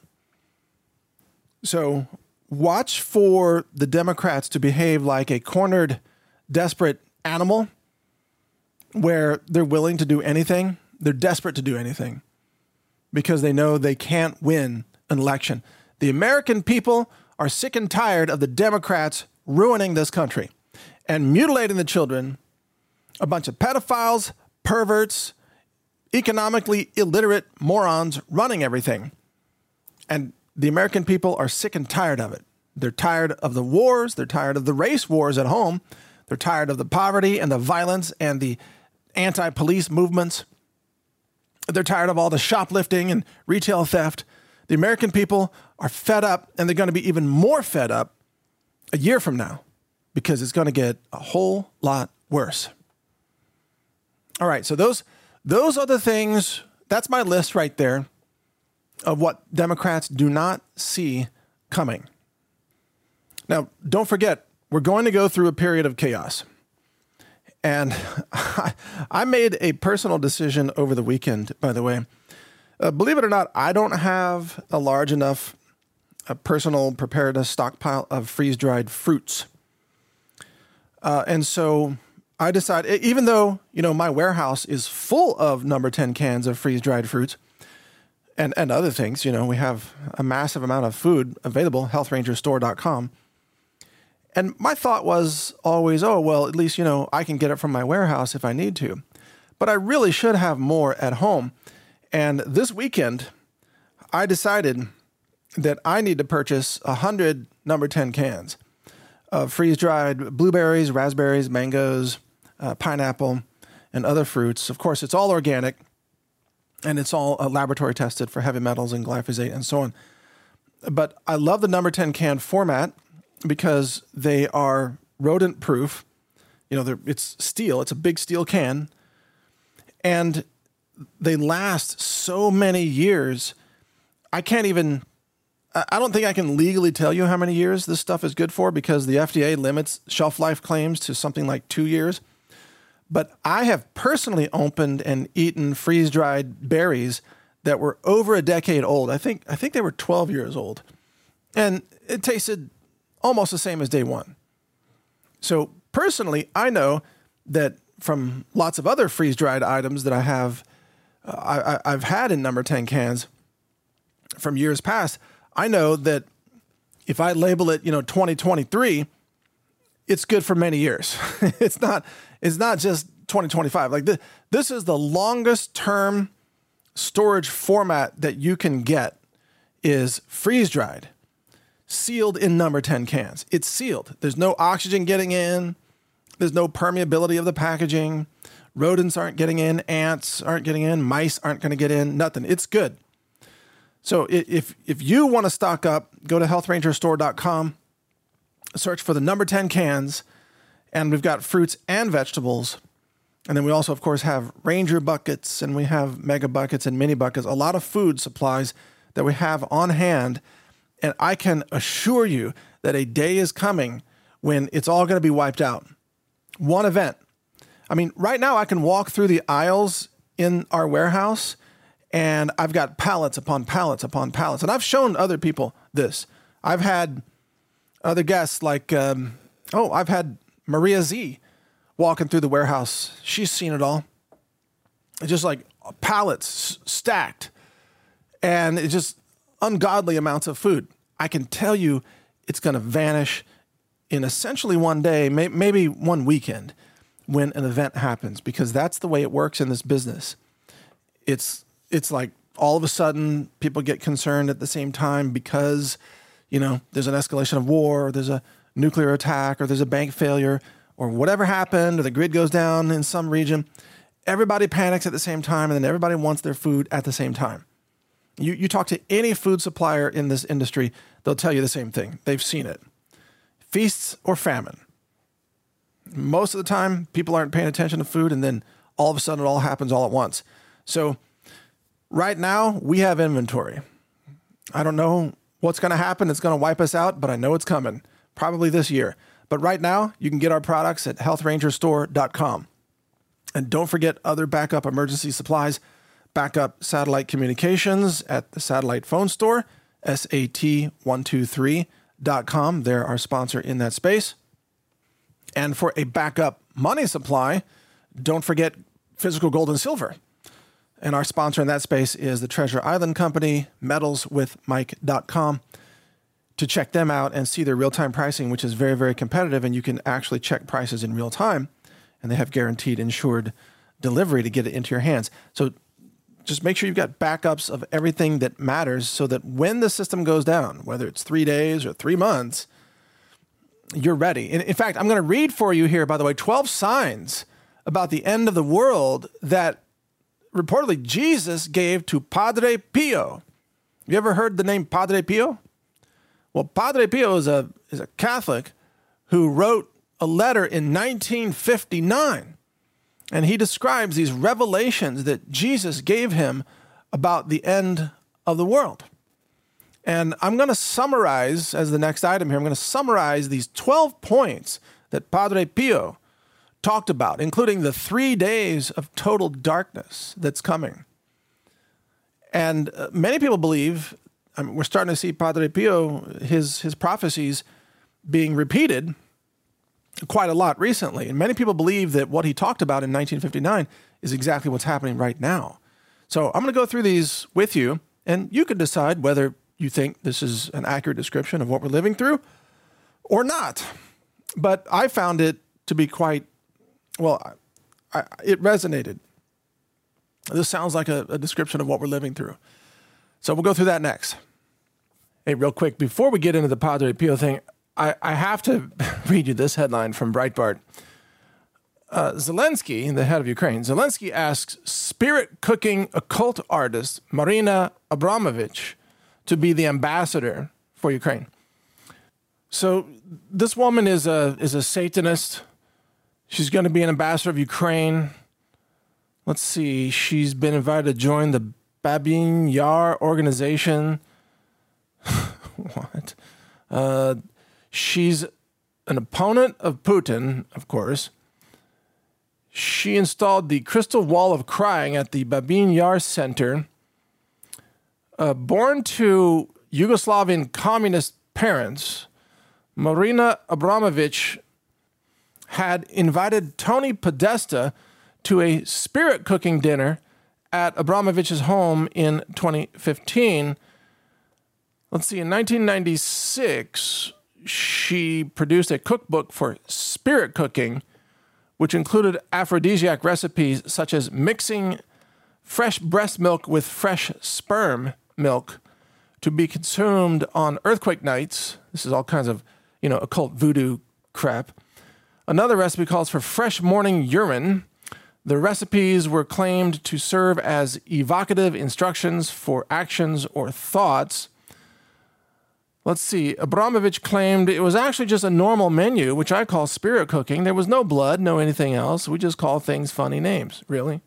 So watch for the Democrats to behave like a cornered, desperate animal where they're willing to do anything. They're desperate to do anything because they know they can't win an election. The American people are sick and tired of the Democrats ruining this country and mutilating the children, a bunch of pedophiles, perverts, economically illiterate morons running everything. And the American people are sick and tired of it. They're tired of the wars. They're tired of the race wars at home. They're tired of the poverty and the violence and the anti-police movements. They're tired of all the shoplifting and retail theft. The American people are fed up, and they're going to be even more fed up a year from now because it's going to get a whole lot worse. All right, so those those are the things. That's my list right there of what Democrats do not see coming. Now, don't forget, we're going to go through a period of chaos. And I made a personal decision over the weekend, by the way. Uh, believe it or not, I don't have a large enough uh, personal preparedness stockpile of freeze-dried fruits. Uh, and so I decided, even though, you know, my warehouse is full of number ten cans of freeze-dried fruits and, and other things, you know, we have a massive amount of food available, health ranger store dot com. And my thought was always, oh, well, at least, you know, I can get it from my warehouse if I need to. But I really should have more at home. And this weekend, I decided that I need to purchase one hundred number ten cans of freeze-dried blueberries, raspberries, mangoes, uh, pineapple, and other fruits. Of course, it's all organic, and it's all uh, laboratory tested for heavy metals and glyphosate and so on. But I love the number ten can format because they are rodent-proof. You know, it's steel. It's a big steel can. And they last so many years. I can't even, I don't think I can legally tell you how many years this stuff is good for because the F D A limits shelf life claims to something like two years. But I have personally opened and eaten freeze-dried berries that were over a decade old. I think I think they were twelve years old. And it tasted almost the same as day one. So personally, I know that from lots of other freeze-dried items that I have, uh, I, I've had in number ten cans from years past, I know that if I label it, you know, twenty twenty-three, it's good for many years. It's not, it's not just twenty twenty-five. Like this, this is the longest term storage format that you can get is freeze-dried, sealed in number ten cans. It's sealed. There's no oxygen getting in. There's no permeability of the packaging. Rodents aren't getting in. Ants aren't getting in. Mice aren't going to get in. Nothing. It's good. So if if you want to stock up, go to health ranger store dot com, search for the number ten cans, and we've got fruits and vegetables. And then we also, of course, have Ranger buckets, and we have mega buckets and mini buckets, a lot of food supplies that we have on hand. And I can assure you that a day is coming when it's all going to be wiped out. One event. I mean, right now I can walk through the aisles in our warehouse and I've got pallets upon pallets upon pallets. And I've shown other people this. I've had other guests like, um, oh, I've had Maria Z walking through the warehouse. She's seen it all. It's just like pallets stacked. And it's just ungodly amounts of food. I can tell you it's going to vanish in essentially one day, may, maybe one weekend when an event happens, because that's the way it works in this business. It's it's like all of a sudden people get concerned at the same time because, you know, there's an escalation of war, or there's a nuclear attack, or there's a bank failure, or whatever happened, or the grid goes down in some region. Everybody panics at the same time, and then everybody wants their food at the same time. You you talk to any food supplier in this industry, they'll tell you the same thing. They've seen it. Feasts or famine. Most of the time, people aren't paying attention to food, and then all of a sudden it all happens all at once. So right now, we have inventory. I don't know what's going to happen. It's going to wipe us out, but I know it's coming, probably this year. But right now, you can get our products at health ranger store dot com. And don't forget other backup emergency supplies, backup satellite communications at the satellite phone store, S A T one two three dot com. They're our sponsor in that space. And for a backup money supply, don't forget physical gold and silver. And our sponsor in that space is the Treasure Island Company, metals with mike dot com. To check them out and see their real-time pricing, which is very, very competitive, and you can actually check prices in real time, and they have guaranteed insured delivery to get it into your hands. So just make sure you've got backups of everything that matters so that when the system goes down, whether it's three days or three months, you're ready. In, in fact, I'm going to read for you here, by the way, twelve signs about the end of the world that reportedly Jesus gave to Padre Pio. You ever heard the name Padre Pio? Well, Padre Pio is a, is a Catholic who wrote a letter in nineteen fifty-nine. And he describes these revelations that Jesus gave him about the end of the world. And I'm going to summarize, as the next item here, I'm going to summarize these twelve points that Padre Pio talked about, including the three days of total darkness that's coming. And uh, many people believe, I mean, we're starting to see Padre Pio, his, his prophecies being repeated quite a lot recently. And many people believe that what he talked about in nineteen fifty-nine is exactly what's happening right now. So I'm going to go through these with you, and you can decide whether you think this is an accurate description of what we're living through or not. But I found it to be quite, well, I, I, it resonated. This sounds like a, a description of what we're living through. So we'll go through that next. Hey, real quick, before we get into the Padre Pio thing, I, I have to read you this headline from Breitbart. Uh, Zelensky, the head of Ukraine, Zelensky asks spirit cooking occult artist Marina Abramovich to be the ambassador for Ukraine. So this woman is a is a Satanist. She's going to be an ambassador of Ukraine. Let's see. She's been invited to join the Babin Yar organization. What? Uh, she's an opponent of Putin, of course. She installed the Crystal Wall of Crying at the Babin Yar Center. Uh, born to Yugoslavian communist parents, Marina Abramović had invited Tony Podesta to a spirit cooking dinner at Abramović's home in twenty fifteen. Let's see, in nineteen ninety-six, she produced a cookbook for spirit cooking, which included aphrodisiac recipes such as mixing fresh breast milk with fresh sperm milk to be consumed on earthquake nights. This is all kinds of, you know, occult voodoo crap. Another recipe calls for fresh morning urine. The recipes were claimed to serve as evocative instructions for actions or thoughts. Let's see. Abramović claimed it was actually just a normal menu, which I call spirit cooking. There was no blood, no anything else. We just call things funny names, really.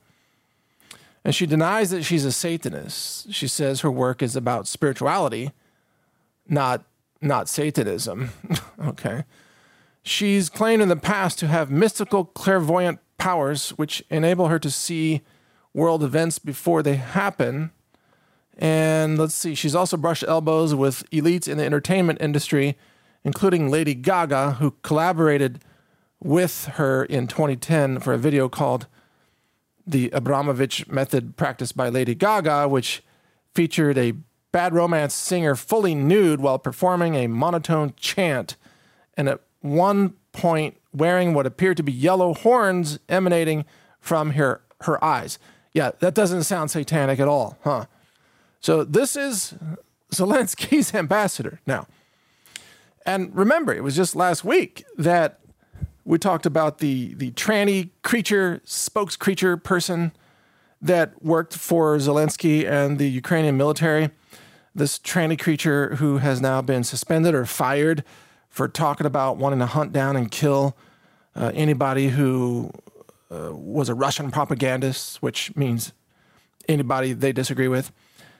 And she denies that she's a Satanist. She says her work is about spirituality, not, not Satanism. Okay. She's claimed in the past to have mystical clairvoyant powers which enable her to see world events before they happen. And let's see, she's also brushed elbows with elites in the entertainment industry, including Lady Gaga, who collaborated with her in twenty ten for a video called The Abramović Method Practiced by Lady Gaga, which featured a bad romance singer fully nude while performing a monotone chant, and at one point wearing what appeared to be yellow horns emanating from her, her eyes. Yeah, that doesn't sound satanic at all, huh? So this is Zelensky's ambassador now. And remember, it was just last week that we talked about the, the tranny creature, spokes creature person that worked for Zelensky and the Ukrainian military. This tranny creature who has now been suspended or fired for talking about wanting to hunt down and kill uh, anybody who uh, was a Russian propagandist, which means anybody they disagree with.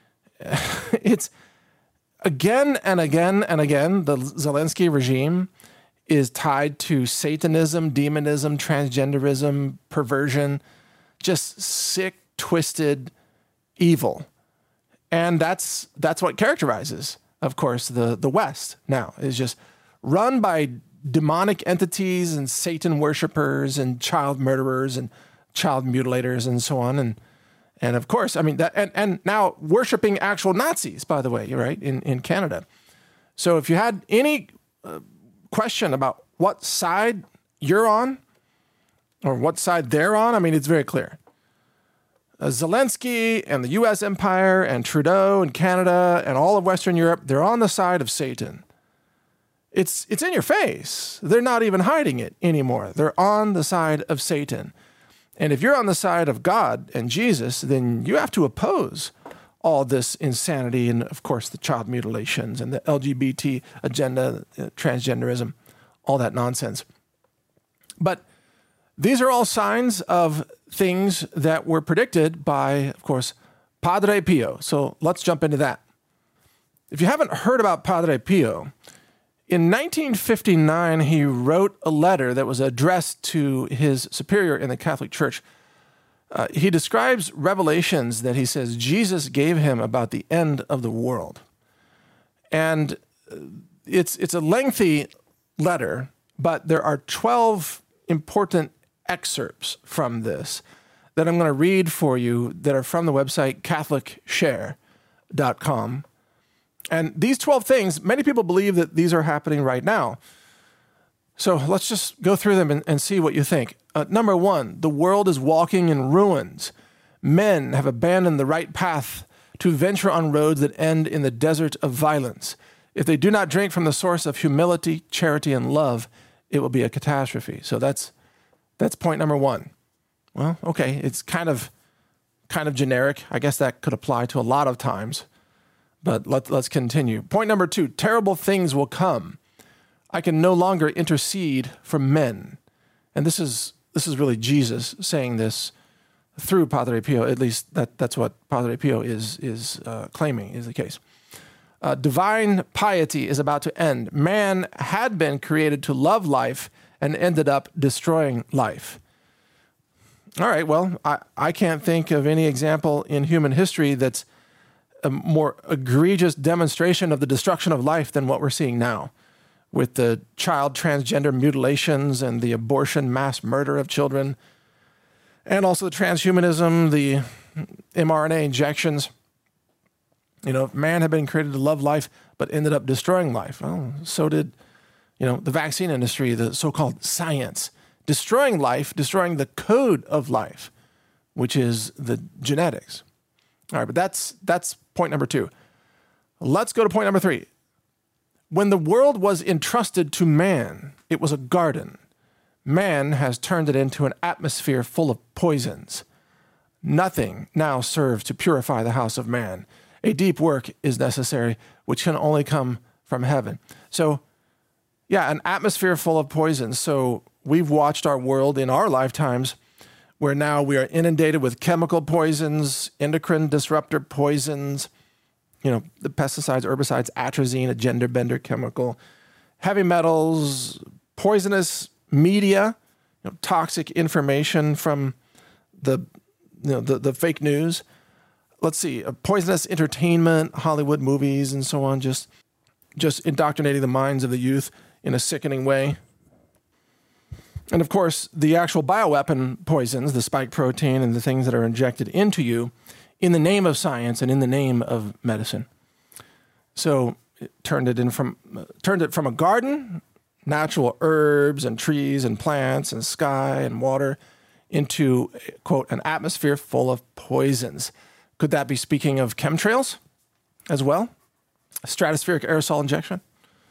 It's again and again and again, the Zelensky regime is tied to Satanism, demonism, transgenderism, perversion, just sick, twisted evil. And that's that's what characterizes, of course, the, the West now, is just run by demonic entities and Satan worshipers and child murderers and child mutilators and so on. And and of course, I mean, that and, and now worshiping actual Nazis, by the way, right, in, in Canada. So if you had any uh, question about what side you're on or what side they're on, I mean, it's very clear. Uh, Zelensky and the U S empire and Trudeau and Canada and all of Western Europe, they're on the side of Satan. It's it's in your face. They're not even hiding it anymore. They're on the side of Satan. And if you're on the side of God and Jesus, then you have to oppose all this insanity and, of course, the child mutilations and the L G B T agenda, uh, transgenderism, all that nonsense. But these are all signs of things that were predicted by, of course, Padre Pio. So let's jump into that. If you haven't heard about Padre Pio, in nineteen fifty-nine, he wrote a letter that was addressed to his superior in the Catholic Church. Uh, he describes revelations that he says Jesus gave him about the end of the world. And it's it's a lengthy letter, but there are twelve important excerpts from this that I'm going to read for you that are from the website Catholic Share dot com. And these twelve things, many people believe that these are happening right now. So let's just go through them and, and see what you think. Uh, number one, the world is walking in ruins. Men have abandoned the right path to venture on roads that end in the desert of violence. If they do not drink from the source of humility, charity, and love, it will be a catastrophe. So that's that's point number one. Well, okay, it's kind of kind of generic. I guess that could apply to a lot of times. But let, let's continue. Point number two, terrible things will come. I can no longer intercede for men. And this is this is really Jesus saying this through Padre Pio. At least that, that's what Padre Pio is, is uh, claiming is the case. Uh, divine piety is about to end. Man had been created to love life and ended up destroying life. All right, well, I, I can't think of any example in human history that's a more egregious demonstration of the destruction of life than what we're seeing now, with the child transgender mutilations and the abortion mass murder of children, and also the transhumanism, the mRNA injections. You know, man had been created to love life, but ended up destroying life. Well, so did, you know, the vaccine industry, the so-called science, destroying life, destroying the code of life, which is the genetics. All right, but that's that's point number two. Let's go to point number three. When the world was entrusted to man, it was a garden. Man has turned it into an atmosphere full of poisons. Nothing now serves to purify the house of man. A deep work is necessary, which can only come from heaven. So, yeah, an atmosphere full of poisons. So we've watched our world in our lifetimes where now we are inundated with chemical poisons, endocrine disruptor poisons, you know, the pesticides, herbicides, atrazine, a gender bender chemical, heavy metals, poisonous media, you know, toxic information from the, you know, the, the fake news. Let's see, uh, poisonous entertainment, Hollywood movies, and so on, just, just indoctrinating the minds of the youth in a sickening way. And of course, the actual bioweapon poisons, the spike protein and the things that are injected into you in the name of science and in the name of medicine. So it turned it in from uh, turned it from a garden, natural herbs and trees and plants and sky and water, into, quote, an atmosphere full of poisons. Could that be speaking of chemtrails as well? Stratospheric aerosol injection?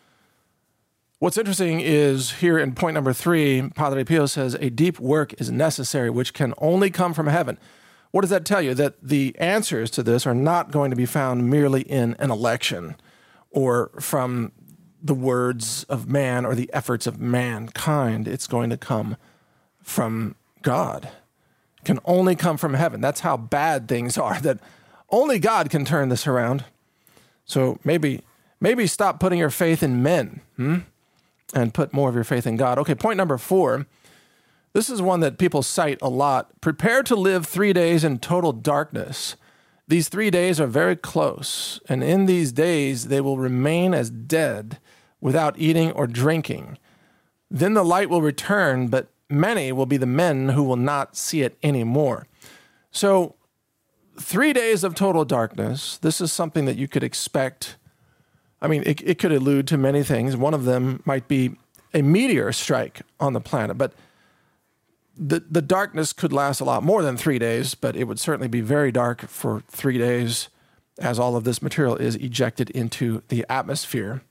What's interesting is here in point number three, Padre Pio says, a deep work is necessary, which can only come from heaven. What does that tell you? That the answers to this are not going to be found merely in an election or from the words of man or the efforts of mankind. It's going to come from God. It can only come from heaven. That's how bad things are, that only God can turn this around. So maybe, maybe stop putting your faith in men, hmm? and put more of your faith in God. Okay, point number four. This is one that people cite a lot. Prepare to live three days in total darkness. These three days are very close, and in these days they will remain as dead without eating or drinking. Then the light will return, but many will be the men who will not see it anymore. So three days of total darkness, this is something that you could expect. I mean, it, it could allude to many things. One of them might be a meteor strike on the planet, but the, the darkness could last a lot more than three days, but it would certainly be very dark for three days as all of this material is ejected into the atmosphere.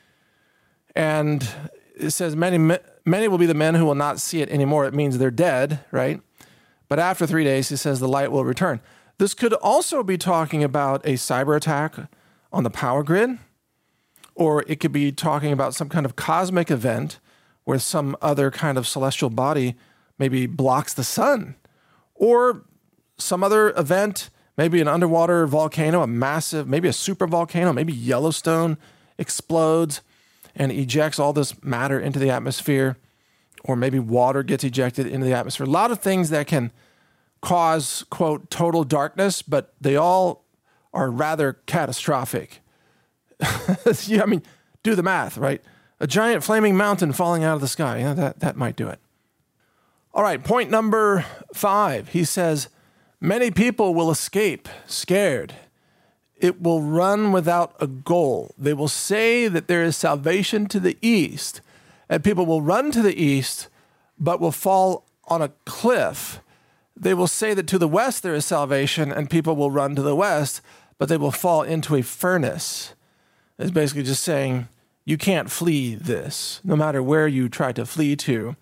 And it says many, many will be the men who will not see it anymore. It means they're dead, right? But after three days, he says the light will return. This could also be talking about a cyber attack on the power grid, or it could be talking about some kind of cosmic event where some other kind of celestial body maybe blocks the sun, or some other event, maybe an underwater volcano, a massive, maybe a super volcano, maybe Yellowstone explodes and ejects all this matter into the atmosphere, or maybe water gets ejected into the atmosphere. A lot of things that can cause, quote, total darkness, but they all are rather catastrophic. Yeah, I mean, do the math, right? A giant flaming mountain falling out of the sky, yeah, that, that might do it. All right, point number five. He says, many people will escape scared. It will run without a goal. They will say that there is salvation to the east, and people will run to the east, but will fall on a cliff. They will say that to the west there is salvation, and people will run to the west, but they will fall into a furnace. It's basically just saying, you can't flee this. No matter where you try to flee to,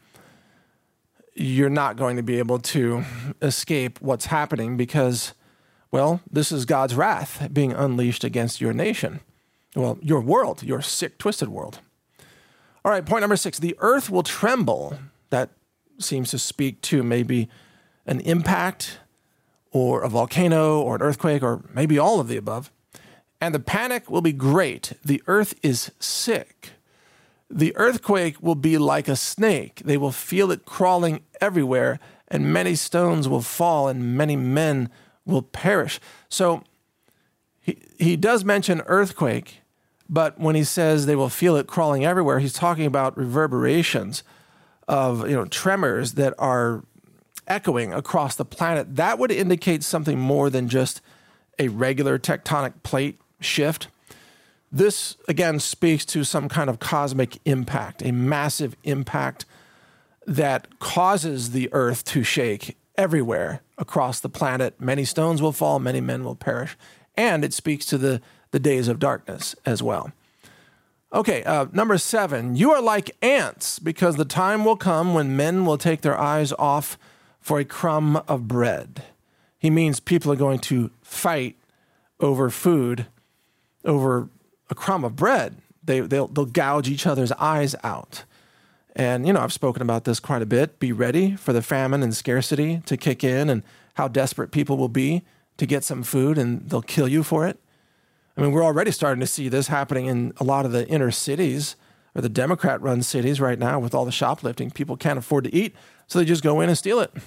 you're not going to be able to escape what's happening because, well, this is God's wrath being unleashed against your nation. Well, your world, your sick, twisted world. All right, point number six, the earth will tremble. That seems to speak to maybe an impact or a volcano or an earthquake or maybe all of the above. And the panic will be great. The earth is sick. The earthquake will be like a snake. They will feel it crawling everywhere, and many stones will fall, and many men will perish. So he, he does mention earthquake, but when he says they will feel it crawling everywhere, he's talking about reverberations of, you know, tremors that are echoing across the planet. That would indicate something more than just a regular tectonic plate shift. This, again, speaks to some kind of cosmic impact, a massive impact that causes the earth to shake everywhere across the planet. Many stones will fall, many men will perish. And it speaks to the, the days of darkness as well. Okay, uh, number seven, you are like ants, because the time will come when men will take their eyes off for a crumb of bread. He means people are going to fight over food, over a crumb of bread. They, they'll, they'll gouge each other's eyes out. And, you know, I've spoken about this quite a bit. Be ready for the famine and scarcity to kick in, and how desperate people will be to get some food, and they'll kill you for it. I mean, we're already starting to see this happening in a lot of the inner cities, or the Democrat-run cities right now with all the shoplifting. People can't afford to eat, so they just go in and steal it.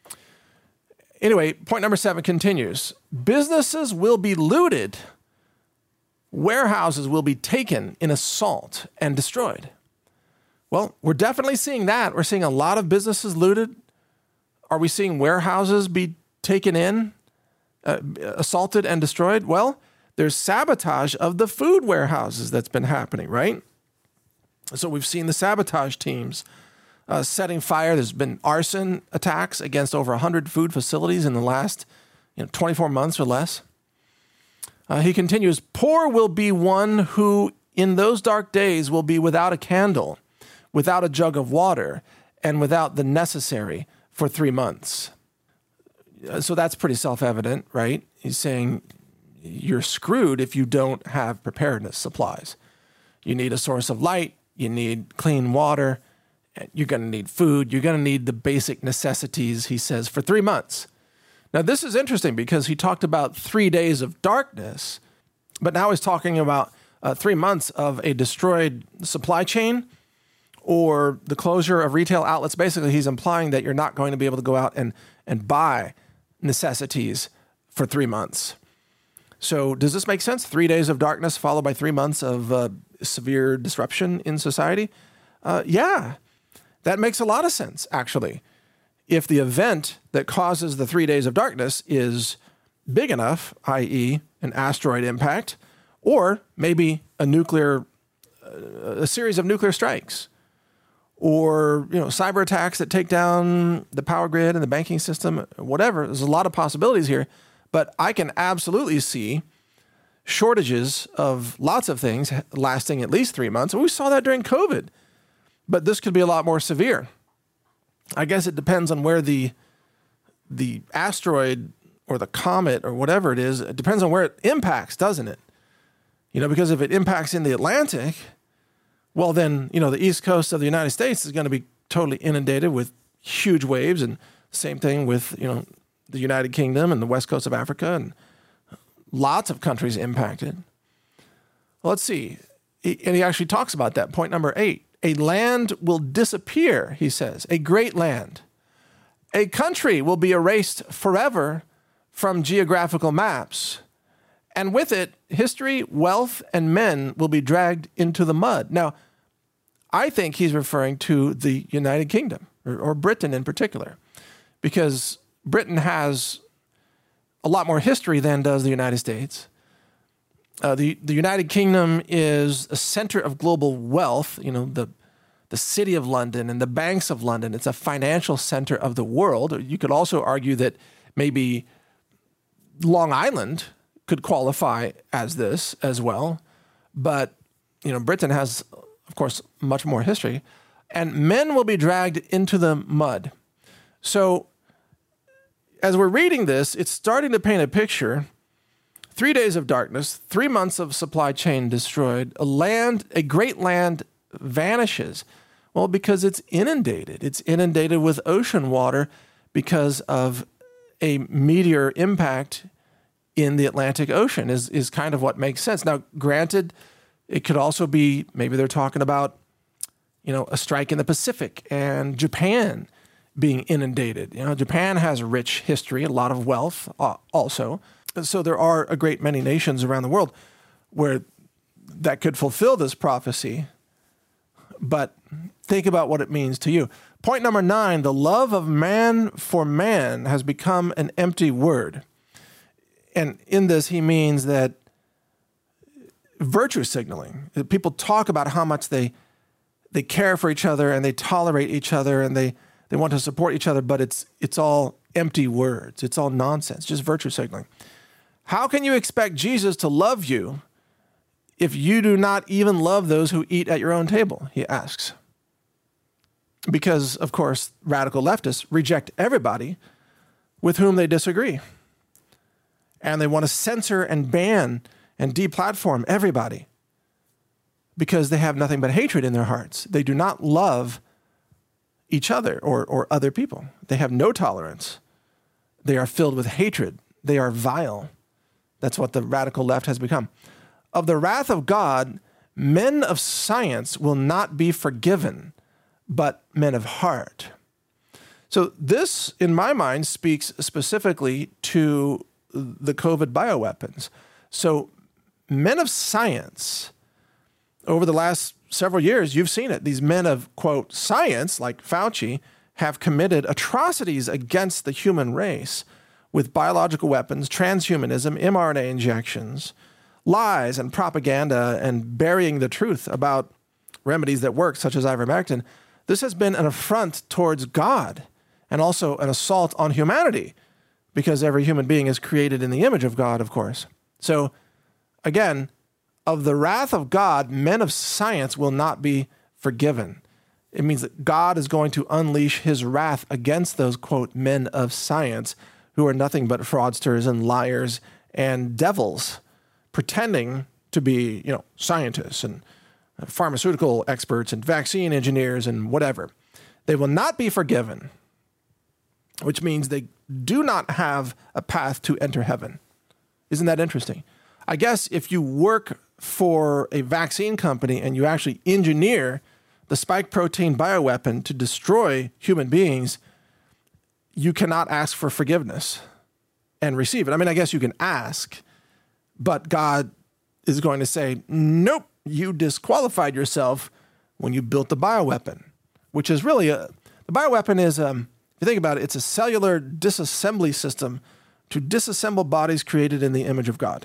Anyway, point number seven continues. Businesses will be looted. Warehouses will be taken in assault and destroyed. Well, we're definitely seeing that. We're seeing a lot of businesses looted. Are we seeing warehouses be taken in, uh, assaulted and destroyed? Well, there's sabotage of the food warehouses that's been happening, right? So we've seen the sabotage teams uh, setting fire. There's been arson attacks against over one hundred food facilities in the last you know, twenty-four months or less. Uh, he continues, poor will be one who in those dark days will be without a candle, without a jug of water, and without the necessary for three months. So that's pretty self-evident, right? He's saying you're screwed if you don't have preparedness supplies. You need a source of light, you need clean water, you're going to need food, you're going to need the basic necessities, he says, for three months. Now, this is interesting because he talked about three days of darkness, but now he's talking about uh, three months of a destroyed supply chain or the closure of retail outlets. Basically, he's implying that you're not going to be able to go out and, and buy necessities for three months. So does this make sense? Three days of darkness followed by three months of uh, severe disruption in society? Uh, yeah, that makes a lot of sense, actually. If the event that causes the three days of darkness is big enough, that is an asteroid impact, or maybe a nuclear, uh, a series of nuclear strikes, or you know, cyber attacks that take down the power grid and the banking system, whatever. There's a lot of possibilities here, but I can absolutely see shortages of lots of things lasting at least three months. And we saw that during COVID, but this could be a lot more severe. I guess it depends on where the the asteroid or the comet or whatever it is. It depends on where it impacts, doesn't it? You know, because if it impacts in the Atlantic, well, then, you know, the east coast of the United States is going to be totally inundated with huge waves. And same thing with, you know, the United Kingdom and the west coast of Africa, and lots of countries impacted. Well, let's see. And he actually talks about that. Point number eight. A land will disappear, he says, a great land. A country will be erased forever from geographical maps. And with it, history, wealth, and men will be dragged into the mud. Now, I think he's referring to the United Kingdom, or, or Britain in particular, because Britain has a lot more history than does the United States. Uh, the, the United Kingdom is a center of global wealth, you know, the, the city of London and the banks of London. It's a financial center of the world. You could also argue that maybe Long Island could qualify as this as well. But, you know, Britain has, of course, much more history. And men will be dragged into the mud. So as we're reading this, it's starting to paint a picture. Three days of darkness, three months of supply chain destroyed, a land, a great land vanishes. Well, because it's inundated. It's inundated with ocean water because of a meteor impact in the Atlantic Ocean is, is kind of what makes sense. Now, granted, it could also be, maybe they're talking about, you know, a strike in the Pacific and Japan being inundated. You know, Japan has a rich history, a lot of wealth uh, also. So there are a great many nations around the world where that could fulfill this prophecy. But think about what it means to you. Point number nine, the love of man for man has become an empty word. And in this, he means that virtue signaling. People talk about how much they they care for each other and they tolerate each other and they, they want to support each other, but it's it's all empty words. It's all nonsense, just virtue signaling. How can you expect Jesus to love you if you do not even love those who eat at your own table, he asks. Because, of course, radical leftists reject everybody with whom they disagree. And they want to censor and ban and deplatform everybody because they have nothing but hatred in their hearts. They do not love each other or, or other people. They have no tolerance. They are filled with hatred. They are vile. That's what the radical left has become. Of the wrath of God, men of science will not be forgiven, but men of heart. So this, in my mind, speaks specifically to the COVID bioweapons. So men of science, over the last several years, you've seen it. These men of, quote, science, like Fauci, have committed atrocities against the human race with biological weapons, transhumanism, mRNA injections, lies and propaganda, and burying the truth about remedies that work, such as ivermectin. This has been an affront towards God and also an assault on humanity, because every human being is created in the image of God, of course. So, again, of the wrath of God, men of science will not be forgiven. It means that God is going to unleash his wrath against those, quote, men of science who are nothing but fraudsters and liars and devils, pretending to be, you know, scientists and pharmaceutical experts and vaccine engineers and whatever. They will not be forgiven, which means they do not have a path to enter heaven. Isn't that interesting? I guess if you work for a vaccine company and you actually engineer the spike protein bioweapon to destroy human beings, you cannot ask for forgiveness and receive it. I mean, I guess you can ask, but God is going to say, nope, you disqualified yourself when you built the bioweapon, which is really a, the bioweapon is, um, if you think about it, it's a cellular disassembly system to disassemble bodies created in the image of God.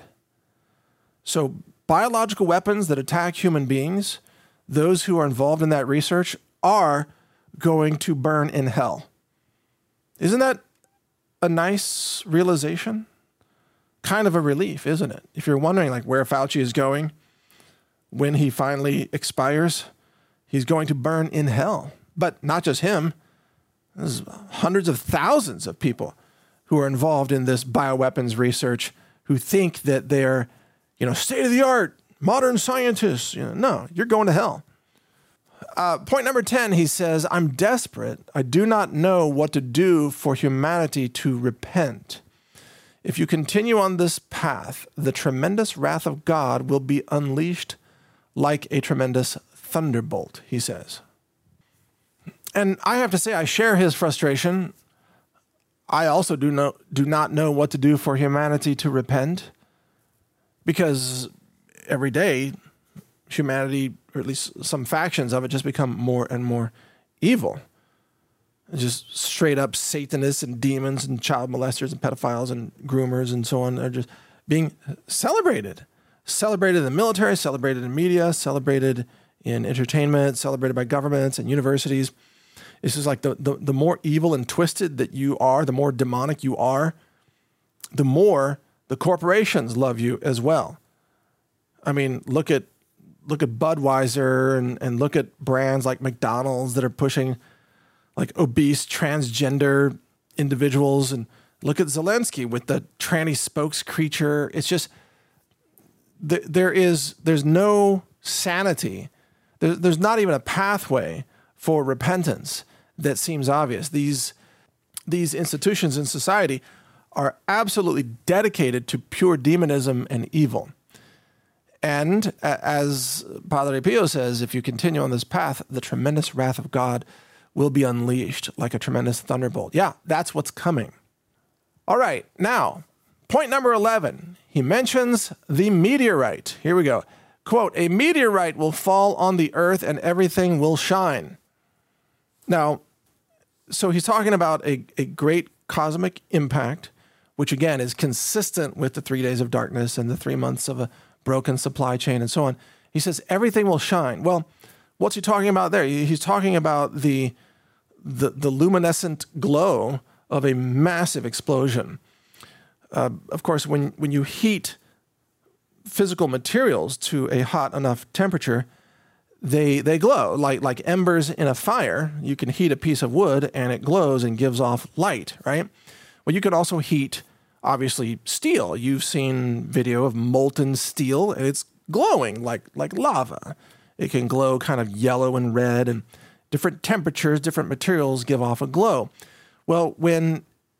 So biological weapons that attack human beings, those who are involved in that research are going to burn in hell. Isn't that a nice realization? Kind of a relief, isn't it? If you're wondering like where Fauci is going when he finally expires, he's going to burn in hell. But not just him. There's hundreds of thousands of people who are involved in this bioweapons research who think that they're, you know, state-of-the-art, modern scientists. You know, no, you're going to hell. Uh, point number ten, he says, I'm desperate. I do not know what to do for humanity to repent. If you continue on this path, the tremendous wrath of God will be unleashed like a tremendous thunderbolt, he says. And I have to say, I share his frustration. I also do, know, do not know what to do for humanity to repent, because every day humanity, or at least some factions of it, just become more and more evil. Just straight up Satanists and demons and child molesters and pedophiles and groomers and so on are just being celebrated. Celebrated in the military, celebrated in media, celebrated in entertainment, celebrated by governments and universities. It's just like the, the, the more evil and twisted that you are, the more demonic you are, the more the corporations love you as well. I mean, look at look at Budweiser and, and look at brands like McDonald's that are pushing like obese transgender individuals, and look at Zelensky with the tranny spokes creature. It's just, th- there is, there's no sanity. There, there's not even a pathway for repentance that seems obvious. These, these institutions in society are absolutely dedicated to pure demonism and evil. And as Padre Pio says, if you continue on this path, the tremendous wrath of God will be unleashed like a tremendous thunderbolt. Yeah, that's what's coming. All right, now, point number eleven. He mentions the meteorite. Here we go. Quote, a meteorite will fall on the earth and everything will shine. Now, so he's talking about a, a great cosmic impact, which again is consistent with the three days of darkness and the three months of a broken supply chain and so on. He says everything will shine. Well, what's he talking about there? He's talking about the, the, the luminescent glow of a massive explosion. Uh, of course, when, when you heat physical materials to a hot enough temperature, they they glow like like embers in a fire. You can heat a piece of wood and it glows and gives off light, right? Well, you could also heat, obviously, steel. You've seen video of molten steel, and it's glowing like like lava. It can glow kind of yellow and red, and different temperatures, different materials give off a glow. Well, when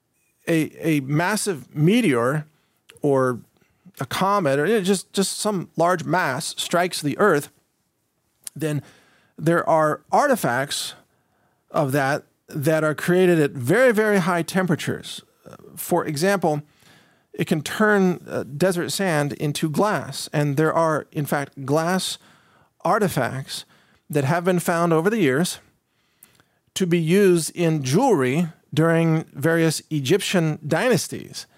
a a massive meteor or a comet or just, just some large mass strikes the earth, then there are artifacts of that that are created at very, very high temperatures. For example, it can turn uh, desert sand into glass. And there are, in fact, glass artifacts that have been found over the years to be used in jewelry during various Egyptian dynasties.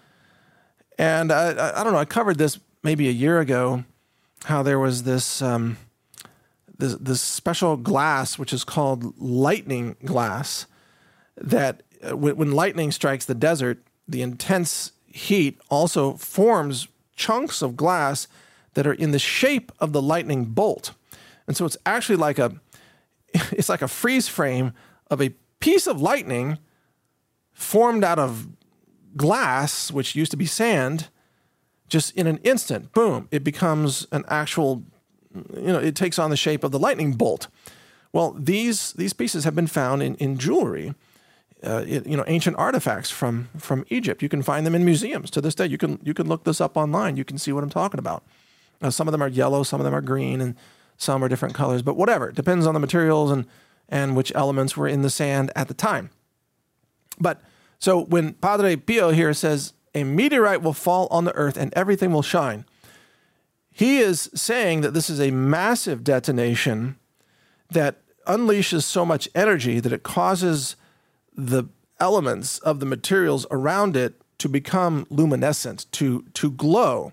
And I, I don't know, I covered this maybe a year ago, how there was this, um, this this special glass, which is called lightning glass, that uh, when, when lightning strikes the desert, the intense heat also forms chunks of glass that are in the shape of the lightning bolt. And so it's actually like a, it's like a freeze frame of a piece of lightning formed out of glass, which used to be sand. Just in an instant, boom, it becomes an actual, you know, it takes on the shape of the lightning bolt. Well, these these pieces have been found in, in jewelry, uh, it, you know, ancient artifacts from, from Egypt. You can find them in museums to this day. You can you can look this up online. You can see what I'm talking about. Uh, some of them are yellow, some of them are green, and some are different colors. But whatever, it depends on the materials and and which elements were in the sand at the time. But so when Padre Pio here says, a meteorite will fall on the earth and everything will shine, he is saying that this is a massive detonation that unleashes so much energy that it causes the elements of the materials around it to become luminescent, to, to glow,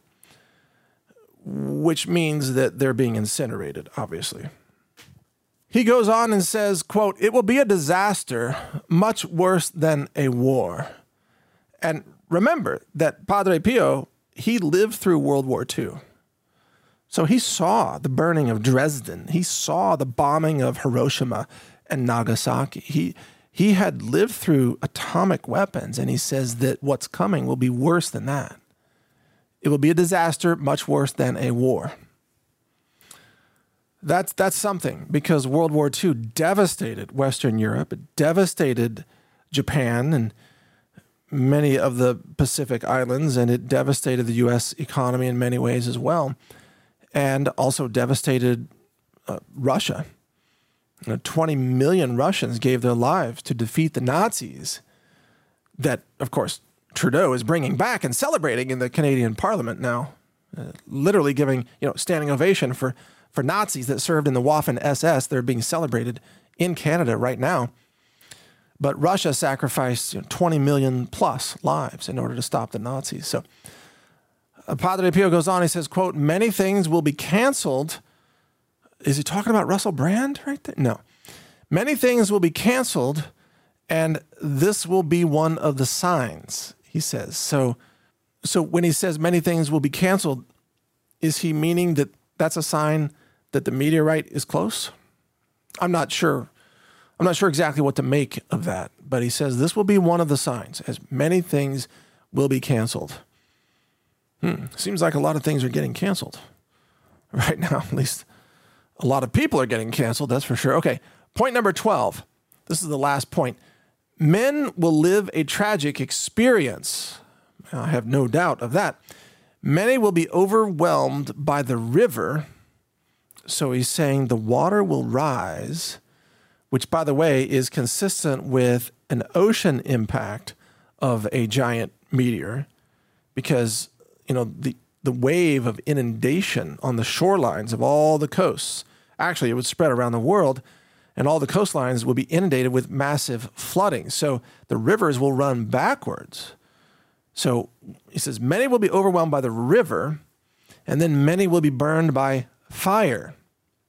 which means that they're being incinerated, obviously. He goes on and says, quote, it will be a disaster much worse than a war. And remember that Padre Pio, he lived through World War Two. So he saw the burning of Dresden. He saw the bombing of Hiroshima and Nagasaki. He, he had lived through atomic weapons, and he says that what's coming will be worse than that. It will be a disaster much worse than a war. That's that's something, because World War Two devastated Western Europe. It devastated Japan and many of the Pacific islands, and it devastated the U S economy in many ways as well, and also devastated uh, Russia. You know, twenty million Russians gave their lives to defeat the Nazis that, of course, Trudeau is bringing back and celebrating in the Canadian Parliament now, uh, literally giving, you know, standing ovation for For Nazis that served in the Waffen S S. They're being celebrated in Canada right now. But Russia sacrificed, you know, twenty million plus lives in order to stop the Nazis. So uh, Padre Pio goes on, he says, quote, many things will be canceled. Is he talking about Russell Brand right there? No. Many things will be canceled, and this will be one of the signs, he says. So, so when he says many things will be canceled, is he meaning that that's a sign that the meteorite is close? I'm not sure. I'm not sure exactly what to make of that, but he says this will be one of the signs, as many things will be canceled. Hmm. Seems like a lot of things are getting canceled right now. At least a lot of people are getting canceled, that's for sure. Okay, point number twelve. This is the last point. Men will live a tragic experience. I have no doubt of that. Many will be overwhelmed by the river. So he's saying the water will rise, which, by the way, is consistent with an ocean impact of a giant meteor, because, you know, the, the wave of inundation on the shorelines of all the coasts, actually, it would spread around the world, and all the coastlines will be inundated with massive flooding. So the rivers will run backwards. So he says, many will be overwhelmed by the river, and then many will be burned by fire.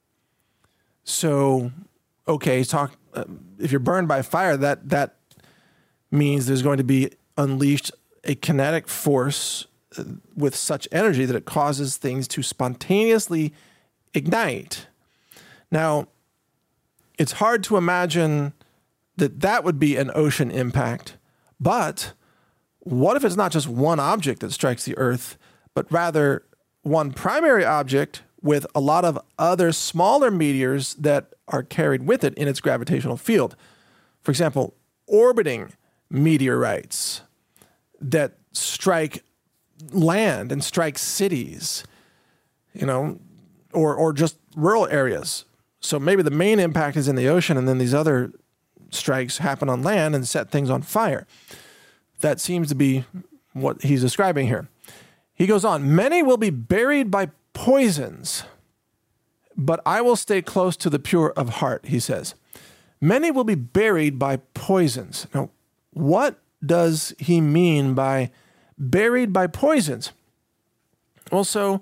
So, okay, talk. Uh, if you're burned by fire, that that means there's going to be unleashed a kinetic force uh, with such energy that it causes things to spontaneously ignite. Now, it's hard to imagine that that would be an ocean impact, but what if it's not just one object that strikes the Earth, but rather one primary object with a lot of other smaller meteors that are carried with it in its gravitational field? For example, orbiting meteorites that strike land and strike cities, you know, or or just rural areas. So maybe the main impact is in the ocean, and then these other strikes happen on land and set things on fire. That seems to be what he's describing here. He goes on, many will be buried by poisons, but I will stay close to the pure of heart, he says. Many will be buried by poisons. Now, what does he mean by buried by poisons? Well, so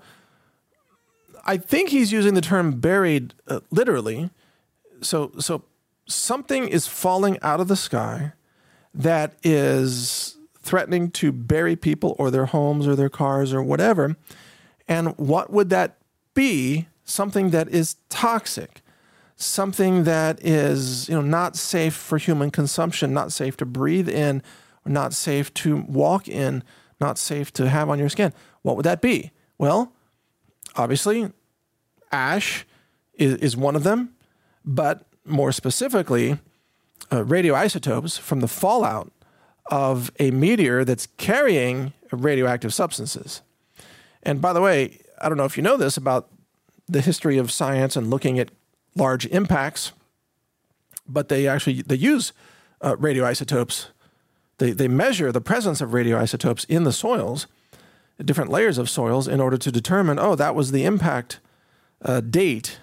I think he's using the term buried uh, literally. So, so something is falling out of the sky that is threatening to bury people or their homes or their cars or whatever. And what would that be? Something that is toxic, something that is, you know, not safe for human consumption, not safe to breathe in, or not safe to walk in, not safe to have on your skin. What would that be? Well, obviously, ash is, is one of them, but more specifically, uh, radioisotopes from the fallout of a meteor that's carrying radioactive substances. And by the way, I don't know if you know this about the history of science and looking at large impacts, but they actually they use uh, radioisotopes. They they measure the presence of radioisotopes in the soils, different layers of soils, in order to determine, oh, that was the impact uh, date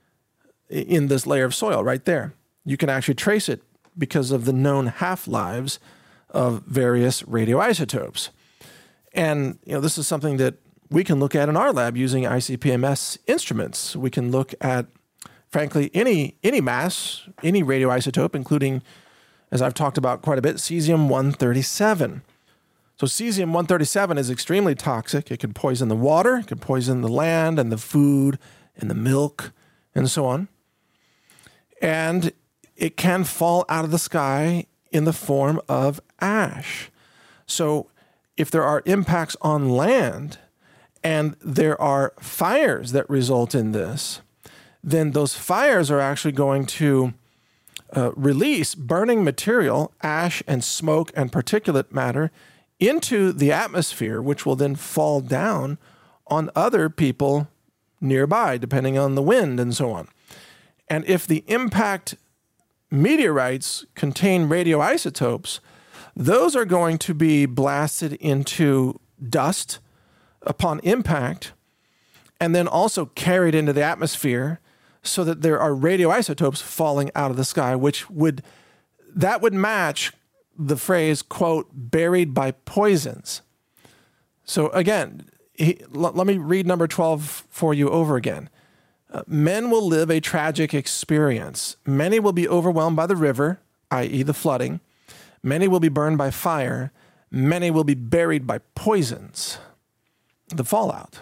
in this layer of soil right there. You can actually trace it because of the known half-lives of various radioisotopes. And you know, this is something that we can look at in our lab using I C P M S instruments. We can look at, frankly, any any mass, any radioisotope, including, as I've talked about quite a bit, cesium one thirty-seven. So cesium one thirty-seven is extremely toxic. It can poison the water, it can poison the land and the food and the milk and so on. And it can fall out of the sky in the form of ash. So if there are impacts on land and there are fires that result in this, then those fires are actually going to uh, release burning material, ash and smoke and particulate matter into the atmosphere, which will then fall down on other people nearby, depending on the wind and so on. And if the impact meteorites contain radioisotopes, those are going to be blasted into dust upon impact and then also carried into the atmosphere so that there are radioisotopes falling out of the sky, which would, that would match the phrase, quote, buried by poisons. So again, he, l- let me read number twelve for you over again. Uh, men will live a tragic experience. Many will be overwhelmed by the river, that is the flooding. Many will be burned by fire. Many will be buried by poisons, the fallout.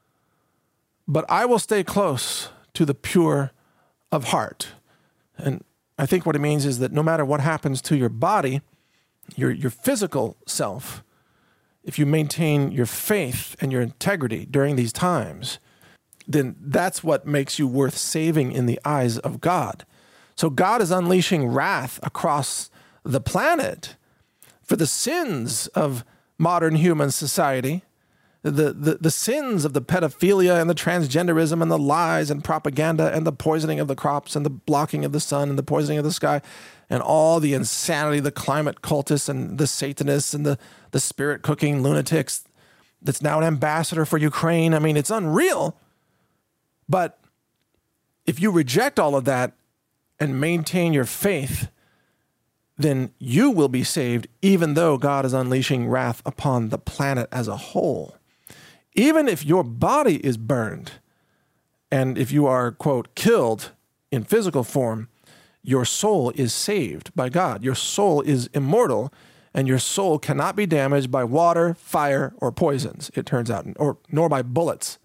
But I will stay close to the pure of heart. And I think what it means is that no matter what happens to your body, your, your physical self, if you maintain your faith and your integrity during these times, then that's what makes you worth saving in the eyes of God. So God is unleashing wrath across the planet for the sins of modern human society, the, the, the sins of the pedophilia and the transgenderism and the lies and propaganda and the poisoning of the crops and the blocking of the sun and the poisoning of the sky and all the insanity, the climate cultists and the Satanists and the, the spirit cooking lunatics that's now an ambassador for Ukraine. I mean, it's unreal. But if you reject all of that and maintain your faith, then you will be saved, even though God is unleashing wrath upon the planet as a whole. Even if your body is burned, and if you are, quote, killed in physical form, your soul is saved by God. Your soul is immortal, and your soul cannot be damaged by water, fire, or poisons, it turns out, or nor by bullets.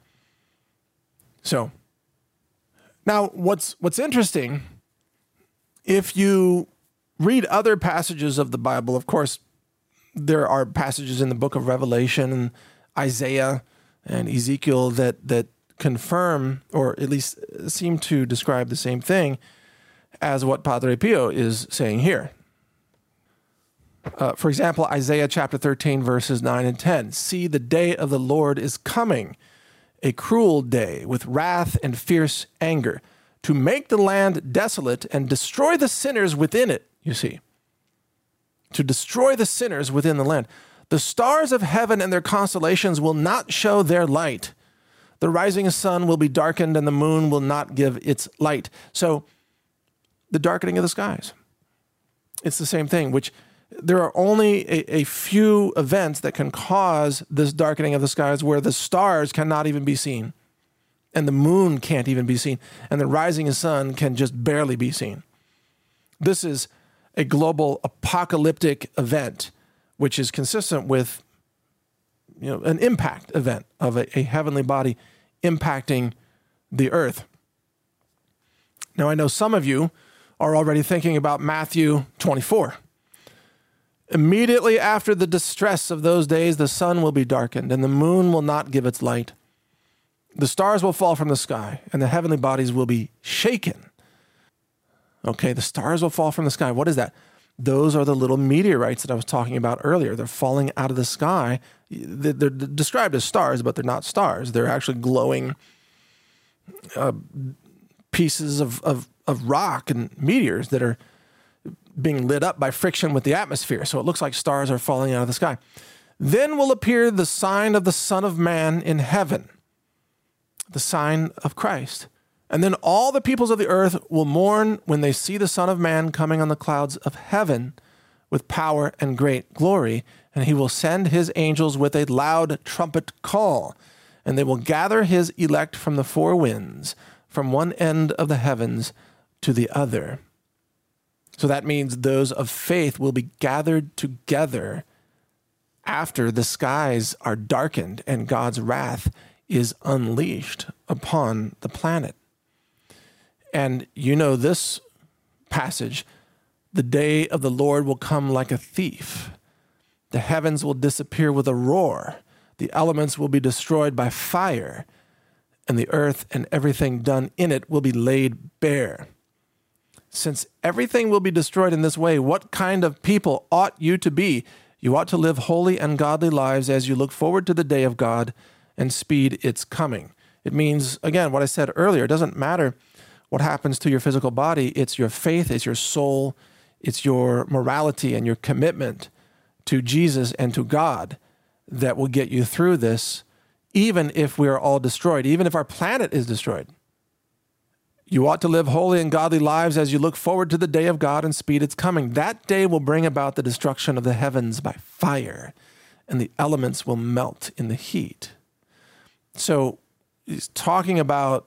So, now what's what's interesting, if you read other passages of the Bible, of course, there are passages in the book of Revelation and Isaiah and Ezekiel that that confirm, or at least seem to describe the same thing as what Padre Pio is saying here. Uh, for example, Isaiah chapter thirteen, verses nine and ten. See, the day of the Lord is coming, a cruel day with wrath and fierce anger, to make the land desolate and destroy the sinners within it, you see. To destroy the sinners within the land. The stars of heaven and their constellations will not show their light. The rising sun will be darkened and the moon will not give its light. So, the darkening of the skies. It's the same thing, which there are only a, a few events that can cause this darkening of the skies where the stars cannot even be seen and the moon can't even be seen and the rising sun can just barely be seen. This is a global apocalyptic event, which is consistent with, you know, an impact event of a, a heavenly body impacting the earth. Now, I know some of you are already thinking about Matthew twenty-four. Immediately after the distress of those days, the sun will be darkened and the moon will not give its light. The stars will fall from the sky and the heavenly bodies will be shaken. Okay, the stars will fall from the sky. What is that? Those are the little meteorites that I was talking about earlier. They're falling out of the sky. They're described as stars, but they're not stars. They're actually glowing uh, pieces of, of, of rock and meteors that are being lit up by friction with the atmosphere. So it looks like stars are falling out of the sky. Then will appear the sign of the Son of Man in heaven, the sign of Christ. And then all the peoples of the earth will mourn when they see the Son of Man coming on the clouds of heaven with power and great glory. And he will send his angels with a loud trumpet call, and they will gather his elect from the four winds, from one end of the heavens to the other. So that means those of faith will be gathered together after the skies are darkened and God's wrath is unleashed upon the planet. And you know this passage, the day of the Lord will come like a thief. The heavens will disappear with a roar. The elements will be destroyed by fire, and the earth and everything done in it will be laid bare. Since everything will be destroyed in this way, what kind of people ought you to be? You ought to live holy and godly lives as you look forward to the day of God and speed its coming. It means, again, what I said earlier, it doesn't matter what happens to your physical body. It's your faith, it's your soul, it's your morality and your commitment to Jesus and to God that will get you through this, even if we are all destroyed, even if our planet is destroyed. You ought to live holy and godly lives as you look forward to the day of God and speed its coming. That day will bring about the destruction of the heavens by fire, and the elements will melt in the heat. So he's talking about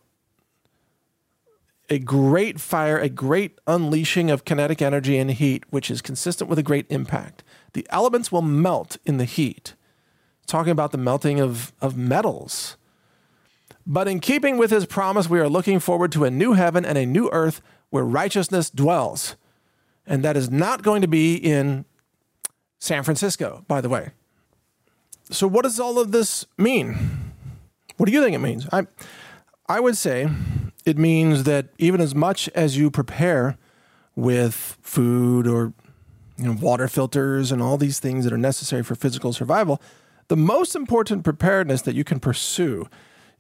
a great fire, a great unleashing of kinetic energy and heat, which is consistent with a great impact. The elements will melt in the heat. Talking about the melting of, of metals. But in keeping with his promise, we are looking forward to a new heaven and a new earth where righteousness dwells. And that is not going to be in San Francisco, by the way. So what does all of this mean? What do you think it means? I, I would say it means that even as much as you prepare with food or, you know, water filters and all these things that are necessary for physical survival, The most important preparedness that you can pursue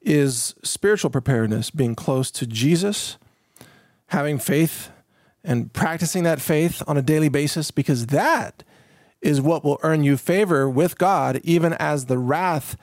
is spiritual preparedness, being close to Jesus, having faith, and practicing that faith on a daily basis, because that is what will earn you favor with God, even as the wrath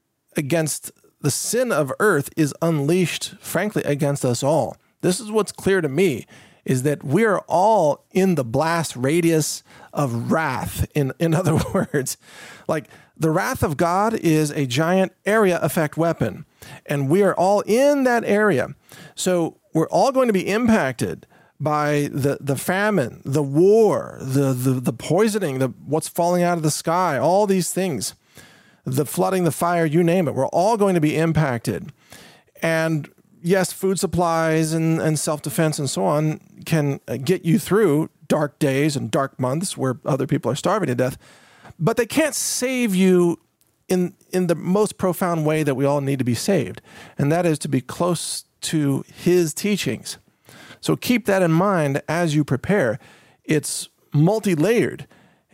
against the sin of earth is unleashed, frankly, against us all. This is what's clear to me, is that we are all in the blast radius of wrath. In, in other words, like the wrath of God is a giant area effect weapon, and we are all in that area. So we're all going to be impacted by the, the famine, the war, the, the, the poisoning, the what's falling out of the sky, all these things, the flooding, the fire, you name it. We're all going to be impacted. And yes, food supplies and, and self-defense and so on can get you through dark days and dark months where other people are starving to death, but they can't save you in, in the most profound way that we all need to be saved, and that is to be close to his teachings. So keep that in mind as you prepare. It's multi-layered,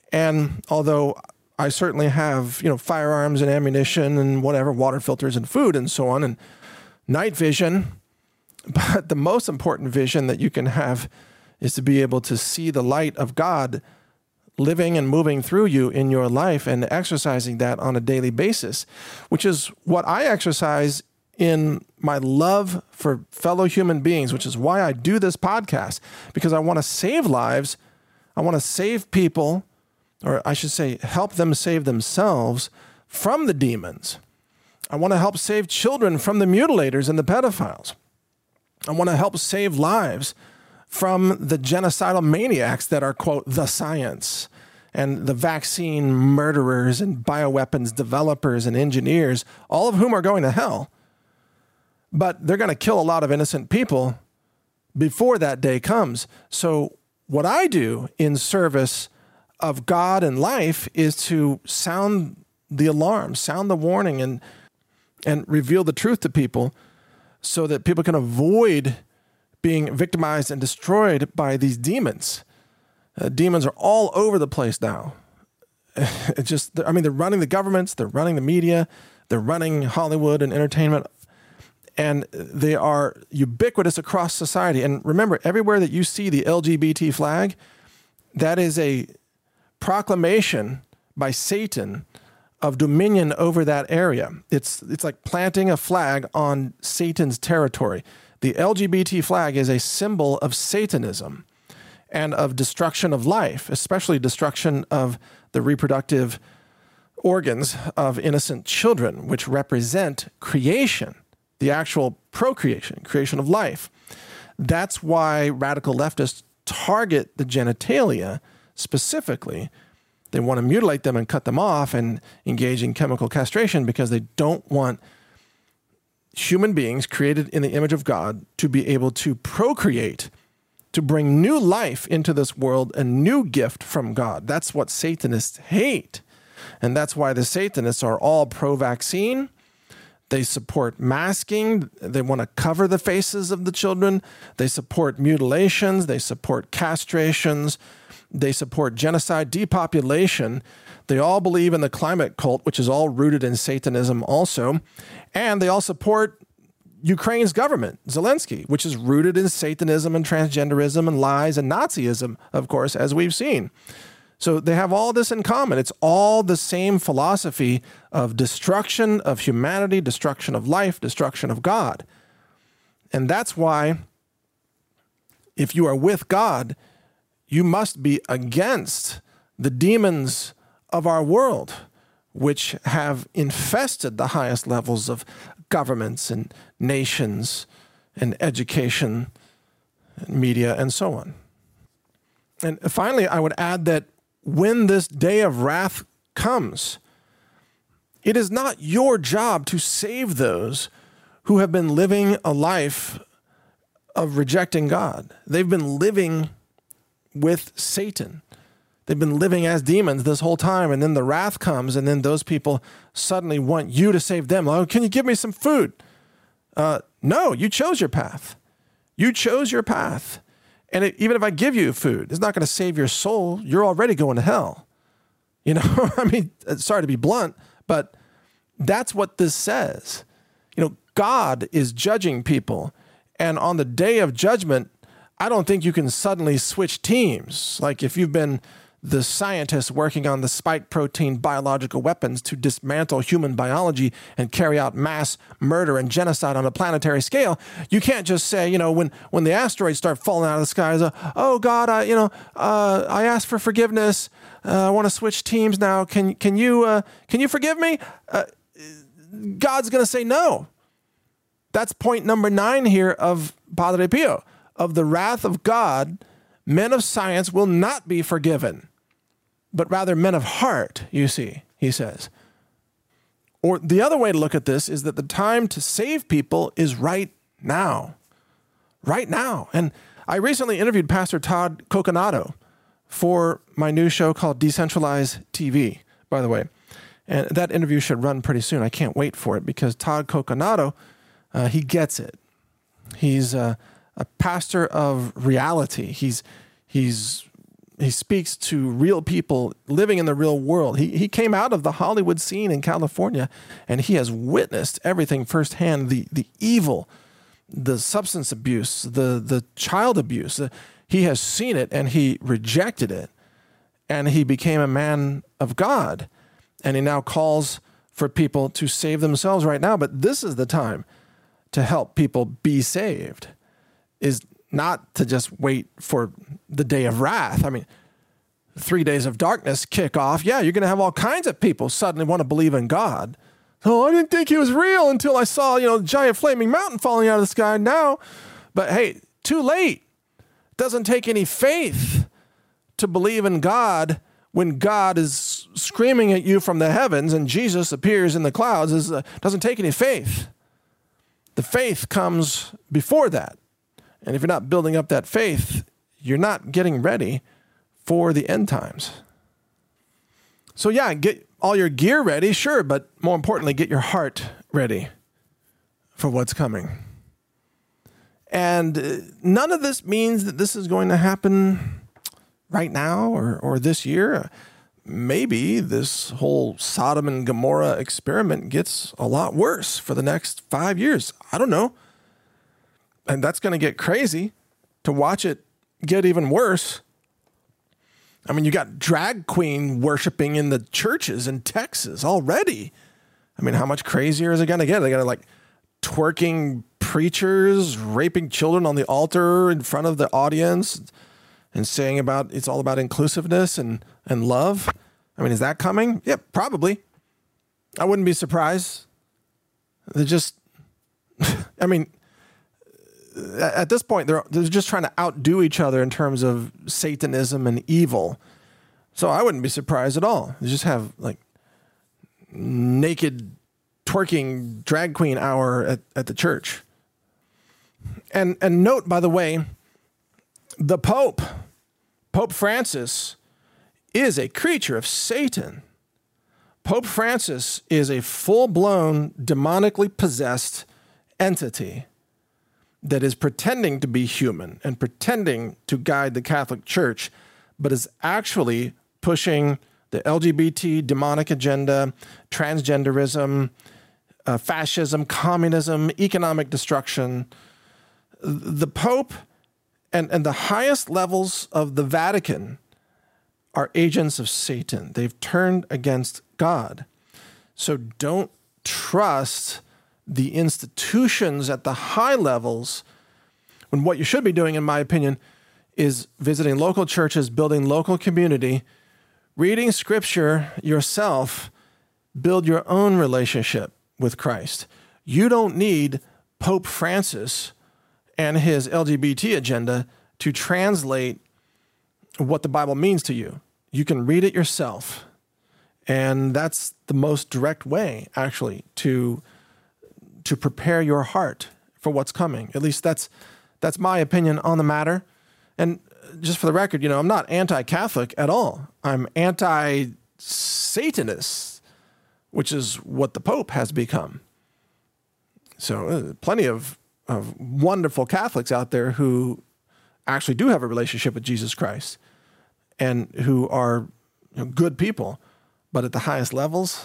and although I certainly have, you know, firearms and ammunition and whatever, water filters and food and so on, and night vision, but the most important vision that you can have is to be able to see the light of God living and moving through you in your life and exercising that on a daily basis, which is what I exercise in my love for fellow human beings, which is why I do this podcast, because I want to save lives. I want to save people, or I should say, help them save themselves from the demons. I want to help save children from the mutilators and the pedophiles. I want to help save lives from the genocidal maniacs that are, quote, the science, and the vaccine murderers and bioweapons developers and engineers, all of whom are going to hell. But they're going to kill a lot of innocent people before that day comes. So what I do in service of God and life is to sound the alarm, sound the warning, and and reveal the truth to people so that people can avoid being victimized and destroyed by these demons. Uh, demons are all over the place now. It's just, I mean, they're running the governments, they're running the media, they're running Hollywood and entertainment, and they are ubiquitous across society. And remember, everywhere that you see the L G B T flag, that is a proclamation by Satan of dominion over that area. It's it's like planting a flag on Satan's territory. The L G B T flag is a symbol of Satanism and of destruction of life, especially destruction of the reproductive organs of innocent children, which represent creation, the actual procreation, creation of life. That's why radical leftists target the genitalia specifically. They want to mutilate them and cut them off and engage in chemical castration because they don't want human beings created in the image of God to be able to procreate, to bring new life into this world, a new gift from God. That's what Satanists hate. And that's why the Satanists are all pro-vaccine. They support masking. They want to cover the faces of the children. They support mutilations. They support castrations. They support genocide, depopulation. They all believe in the climate cult, which is all rooted in Satanism also. And they all support Ukraine's government, Zelensky, which is rooted in Satanism and transgenderism and lies and Nazism, of course, as we've seen. So they have all this in common. It's all the same philosophy of destruction of humanity, destruction of life, destruction of God. And that's why if you are with God, you must be against the demons of our world, which have infested the highest levels of governments and nations and education, and media, and so on. And finally, I would add that when this day of wrath comes, it is not your job to save those who have been living a life of rejecting God. They've been living with Satan. They've been living as demons this whole time, and then the wrath comes, and then those people suddenly want you to save them. Oh, can you give me some food? Uh, no, you chose your path. You chose your path. And it, even if I give you food, it's not going to save your soul. You're already going to hell. You know, I mean, sorry to be blunt, But that's what this says. You know, God is judging people. And on the day of judgment, I don't think you can suddenly switch teams. Like if you've been the scientists working on the spike protein biological weapons to dismantle human biology and carry out mass murder and genocide on a planetary scale, you can't just say, you know, when, when the asteroids start falling out of the skies, uh, oh God, I, you know, uh, I asked for forgiveness. Uh, I want to switch teams now. Can, can you, uh, can you forgive me? Uh, God's going to say no. That's point number nine here of Padre Pio. Of the wrath of God, men of science will not be forgiven, but rather men of heart, you see, he says. Or the other way to look at this is that the time to save people is right now. Right now. And I recently interviewed Pastor Todd Coconato for my new show called Decentralized T V, by the way. And that interview should run pretty soon. I can't wait for it because Todd Coconato, uh, he gets it. He's uh, a pastor of reality. He's he's he speaks to real people living in the real world. He he came out of the Hollywood scene in California, and he has witnessed everything firsthand: the the evil, the substance abuse, the the child abuse. He has seen it, and he rejected it, and he became a man of God. And he now calls for people to save themselves right now. But this is the time to help people be saved, is not to just wait for the day of wrath. I mean, three days of darkness kick off. Yeah, you're going to have all kinds of people suddenly want to believe in God. Oh, I didn't think he was real until I saw, you know, giant flaming mountain falling out of the sky now. But hey, too late. Doesn't take any faith to believe in God when God is screaming at you from the heavens and Jesus appears in the clouds. It uh, doesn't take any faith. The faith comes before that. And if you're not building up that faith, you're not getting ready for the end times. So yeah, get all your gear ready, sure, but more importantly, get your heart ready for what's coming. And none of this means that this is going to happen right now or, or this year. Maybe this whole Sodom and Gomorrah experiment gets a lot worse for the next five years. I don't know. And that's going to get crazy to watch it get even worse. I mean, you got drag queen worshiping in the churches in Texas already. I mean, how much crazier is it going to get? They got like twerking preachers, raping children on the altar in front of the audience and saying about it's all about inclusiveness and, and love. I mean, is that coming? Yeah, probably. I wouldn't be surprised. They're just, I mean, at this point, they're they're just trying to outdo each other in terms of Satanism and evil. So I wouldn't be surprised at all. They just have like naked twerking drag queen hour at, at the church. And and note, by the way, the Pope, Pope Francis, is a creature of Satan. Pope Francis is a full-blown, demonically possessed entity that is pretending to be human and pretending to guide the Catholic Church, but is actually pushing the L G B T demonic agenda, transgenderism, uh, fascism, communism, economic destruction. The Pope and, and the highest levels of the Vatican are agents of Satan. They've turned against God. So don't trust the institutions at the high levels, when what you should be doing, in my opinion, is visiting local churches, building local community, reading scripture yourself, build your own relationship with Christ. You don't need Pope Francis and his L G B T agenda to translate what the Bible means to you. You can read it yourself. And that's the most direct way, actually, to to prepare your heart for what's coming. At least that's that's my opinion on the matter. And just for the record, you know, I'm not anti-Catholic at all. I'm anti-Satanist, which is what the Pope has become. So uh, plenty of, of wonderful Catholics out there who actually do have a relationship with Jesus Christ and who are, you know, good people. But at the highest levels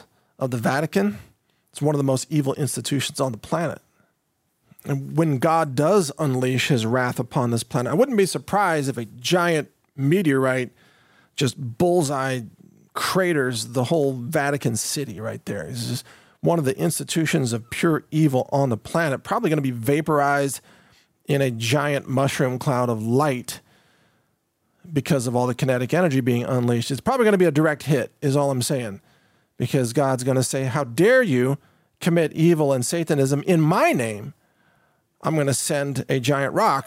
of the Vatican. It's one of the most evil institutions on the planet. And when God does unleash his wrath upon this planet, I wouldn't be surprised if a giant meteorite just bullseye craters the whole Vatican City right there. It's just one of the institutions of pure evil on the planet, probably going to be vaporized in a giant mushroom cloud of light because of all the kinetic energy being unleashed. It's probably going to be a direct hit, is all I'm saying, because God's going to say, how dare you commit evil and Satanism in my name? I'm going to send a giant rock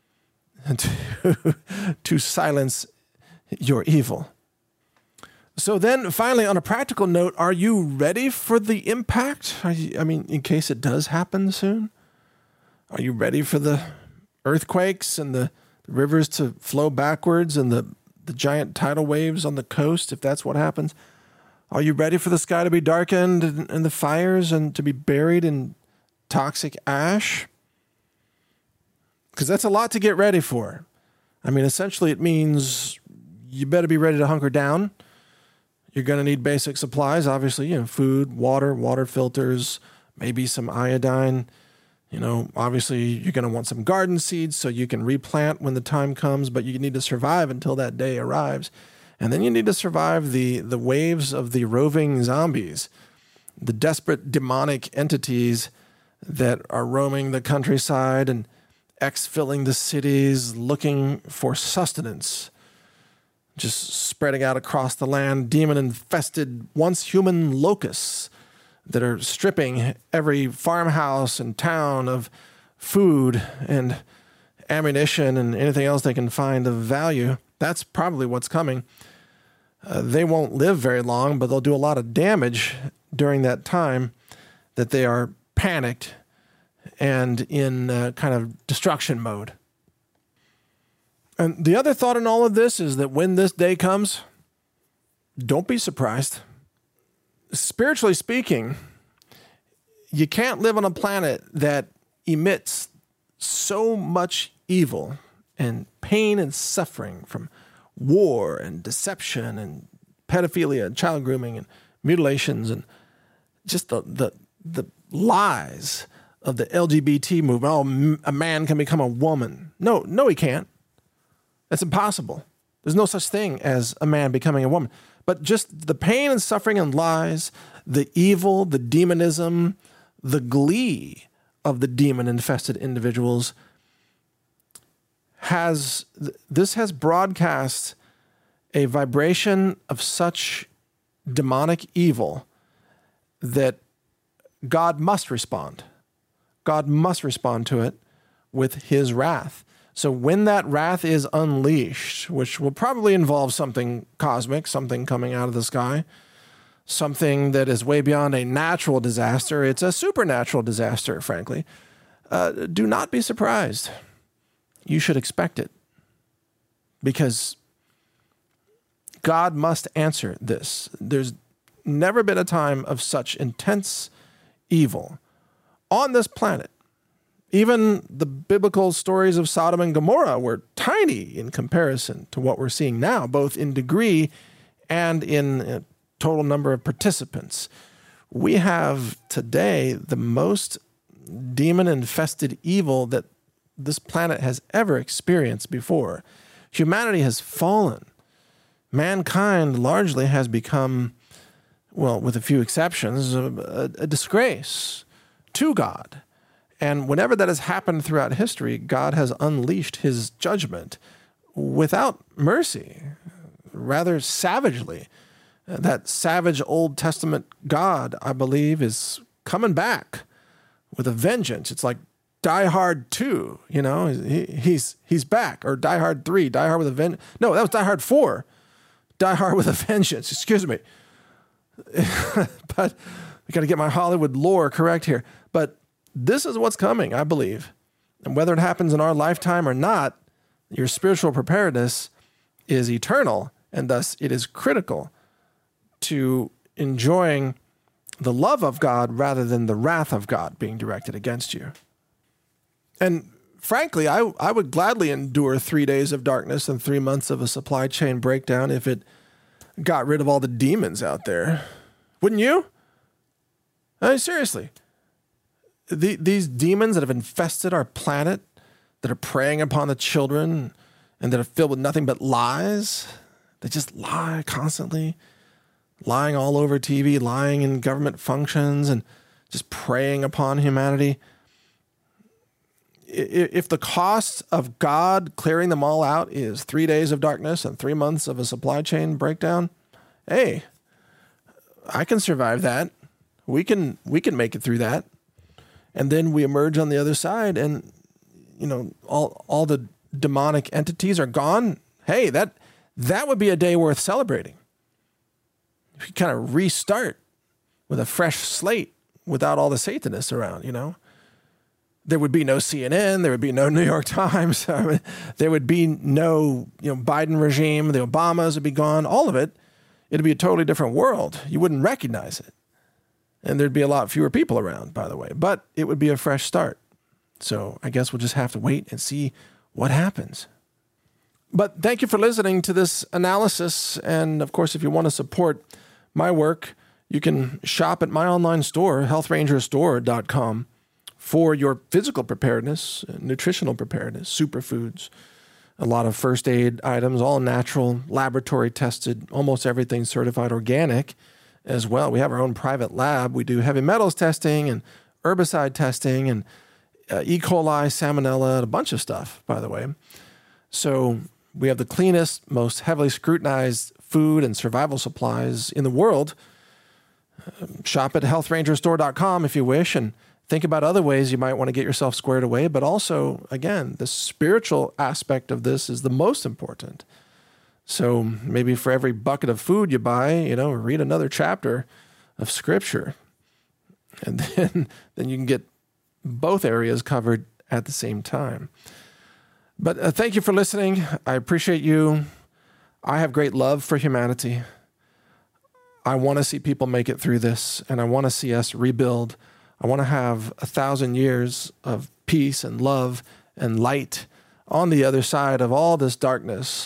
to, to silence your evil. So then finally, on a practical note, are you ready for the impact? You, I mean, in case it does happen soon, are you ready for the earthquakes and the, the rivers to flow backwards and the, the giant tidal waves on the coast, if that's what happens? Are you ready for the sky to be darkened and, and the fires and to be buried in toxic ash? Because that's a lot to get ready for. I mean, essentially it means you better be ready to hunker down. You're going to need basic supplies, obviously, you know, food, water, water filters, maybe some iodine. You know, obviously you're going to want some garden seeds so you can replant when the time comes, but you need to survive until that day arrives. And then you need to survive the, the waves of the roving zombies, the desperate demonic entities that are roaming the countryside and exfilling the cities, looking for sustenance, just spreading out across the land, demon-infested, once human locusts that are stripping every farmhouse and town of food and ammunition and anything else they can find of value. That's probably what's coming. Uh, they won't live very long, but they'll do a lot of damage during that time that they are panicked and in uh, kind of destruction mode. And the other thought in all of this is that when this day comes, don't be surprised. Spiritually speaking, you can't live on a planet that emits so much evil and pain and suffering from war and deception and pedophilia and child grooming and mutilations and just the the, the lies of the L G B T movement. Oh, a man can become a woman. No, no, he can't. That's impossible. There's no such thing as a man becoming a woman. But just the pain and suffering and lies, the evil, the demonism, the glee of the demon-infested individuals has, this has broadcast a vibration of such demonic evil that God must respond. God must respond to it with his wrath. So when that wrath is unleashed, which will probably involve something cosmic, something coming out of the sky, something that is way beyond a natural disaster, it's a supernatural disaster, frankly, uh, do not be surprised. You should expect it, because God must answer this. There's never been a time of such intense evil on this planet. Even the biblical stories of Sodom and Gomorrah were tiny in comparison to what we're seeing now, both in degree and in a total number of participants. We have today the most demon-infested evil that this planet has ever experienced before. Humanity has fallen. Mankind largely has become, well, with a few exceptions, a, a, a disgrace to God. And whenever that has happened throughout history, God has unleashed his judgment without mercy, rather savagely. That savage Old Testament God, I believe, is coming back with a vengeance. It's like Die Hard two, you know, he, he's he's back, or Die Hard three, Die Hard with a vengeance. No, that was Die Hard four, Die Hard with a vengeance, excuse me. But we got to get my Hollywood lore correct here. But this is what's coming, I believe. And whether it happens in our lifetime or not, your spiritual preparedness is eternal, and thus it is critical to enjoying the love of God rather than the wrath of God being directed against you. And frankly, I, I would gladly endure three days of darkness and three months of a supply chain breakdown if it got rid of all the demons out there. Wouldn't you? I mean, seriously. The, these demons that have infested our planet, that are preying upon the children, and that are filled with nothing but lies, they just lie constantly, lying all over T V, lying in government functions, and just preying upon humanity. If the cost of God clearing them all out is three days of darkness and three months of a supply chain breakdown, hey, I can survive that. We can we can make it through that. And then we emerge on the other side, and you know, all all the demonic entities are gone. Hey, that that would be a day worth celebrating. If you kind of restart with a fresh slate without all the Satanists around, you know. There would be no C N N. There would be no New York Times. I mean, there would be no, you know, Biden regime. The Obamas would be gone. All of it. It'd be a totally different world. You wouldn't recognize it. And there'd be a lot fewer people around, by the way. But it would be a fresh start. So I guess we'll just have to wait and see what happens. But thank you for listening to this analysis. And of course, if you want to support my work, you can shop at my online store, health ranger store dot com. for your physical preparedness, nutritional preparedness, superfoods, a lot of first aid items, all natural, laboratory tested, almost everything certified organic as well. We have our own private lab. We do heavy metals testing and herbicide testing and uh, E. coli, salmonella, and a bunch of stuff, by the way. So we have the cleanest, most heavily scrutinized food and survival supplies in the world. Uh, shop at health ranger store dot com if you wish, and think about other ways you might want to get yourself squared away. But also, again, the spiritual aspect of this is the most important. So maybe for every bucket of food you buy, you know, read another chapter of Scripture. And then, then you can get both areas covered at the same time. But uh, thank you for listening. I appreciate you. I have great love for humanity. I want to see people make it through this, and I want to see us rebuild. I want to have a thousand years of peace and love and light on the other side of all this darkness,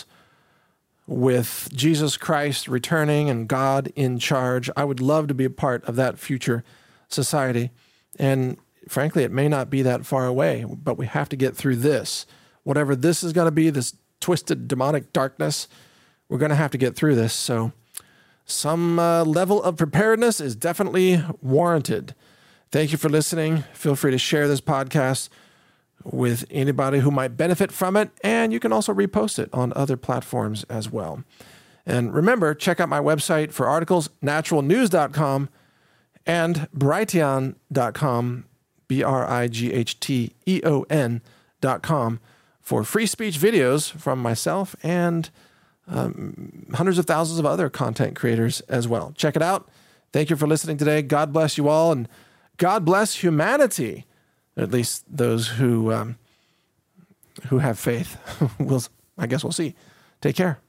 with Jesus Christ returning and God in charge. I would love to be a part of that future society. And frankly, it may not be that far away, but we have to get through this. Whatever this is going to be, this twisted demonic darkness, we're going to have to get through this. So some uh, level of preparedness is definitely warranted. Thank you for listening. Feel free to share this podcast with anybody who might benefit from it, and you can also repost it on other platforms as well. And remember, check out my website for articles, natural news dot com and brighteon dot com, B R I G H T E O N dot com, for free speech videos from myself and um, hundreds of thousands of other content creators as well. Check it out. Thank you for listening today. God bless you all, and God bless humanity, at least those who um, who have faith. we'll, I guess we'll see. Take care.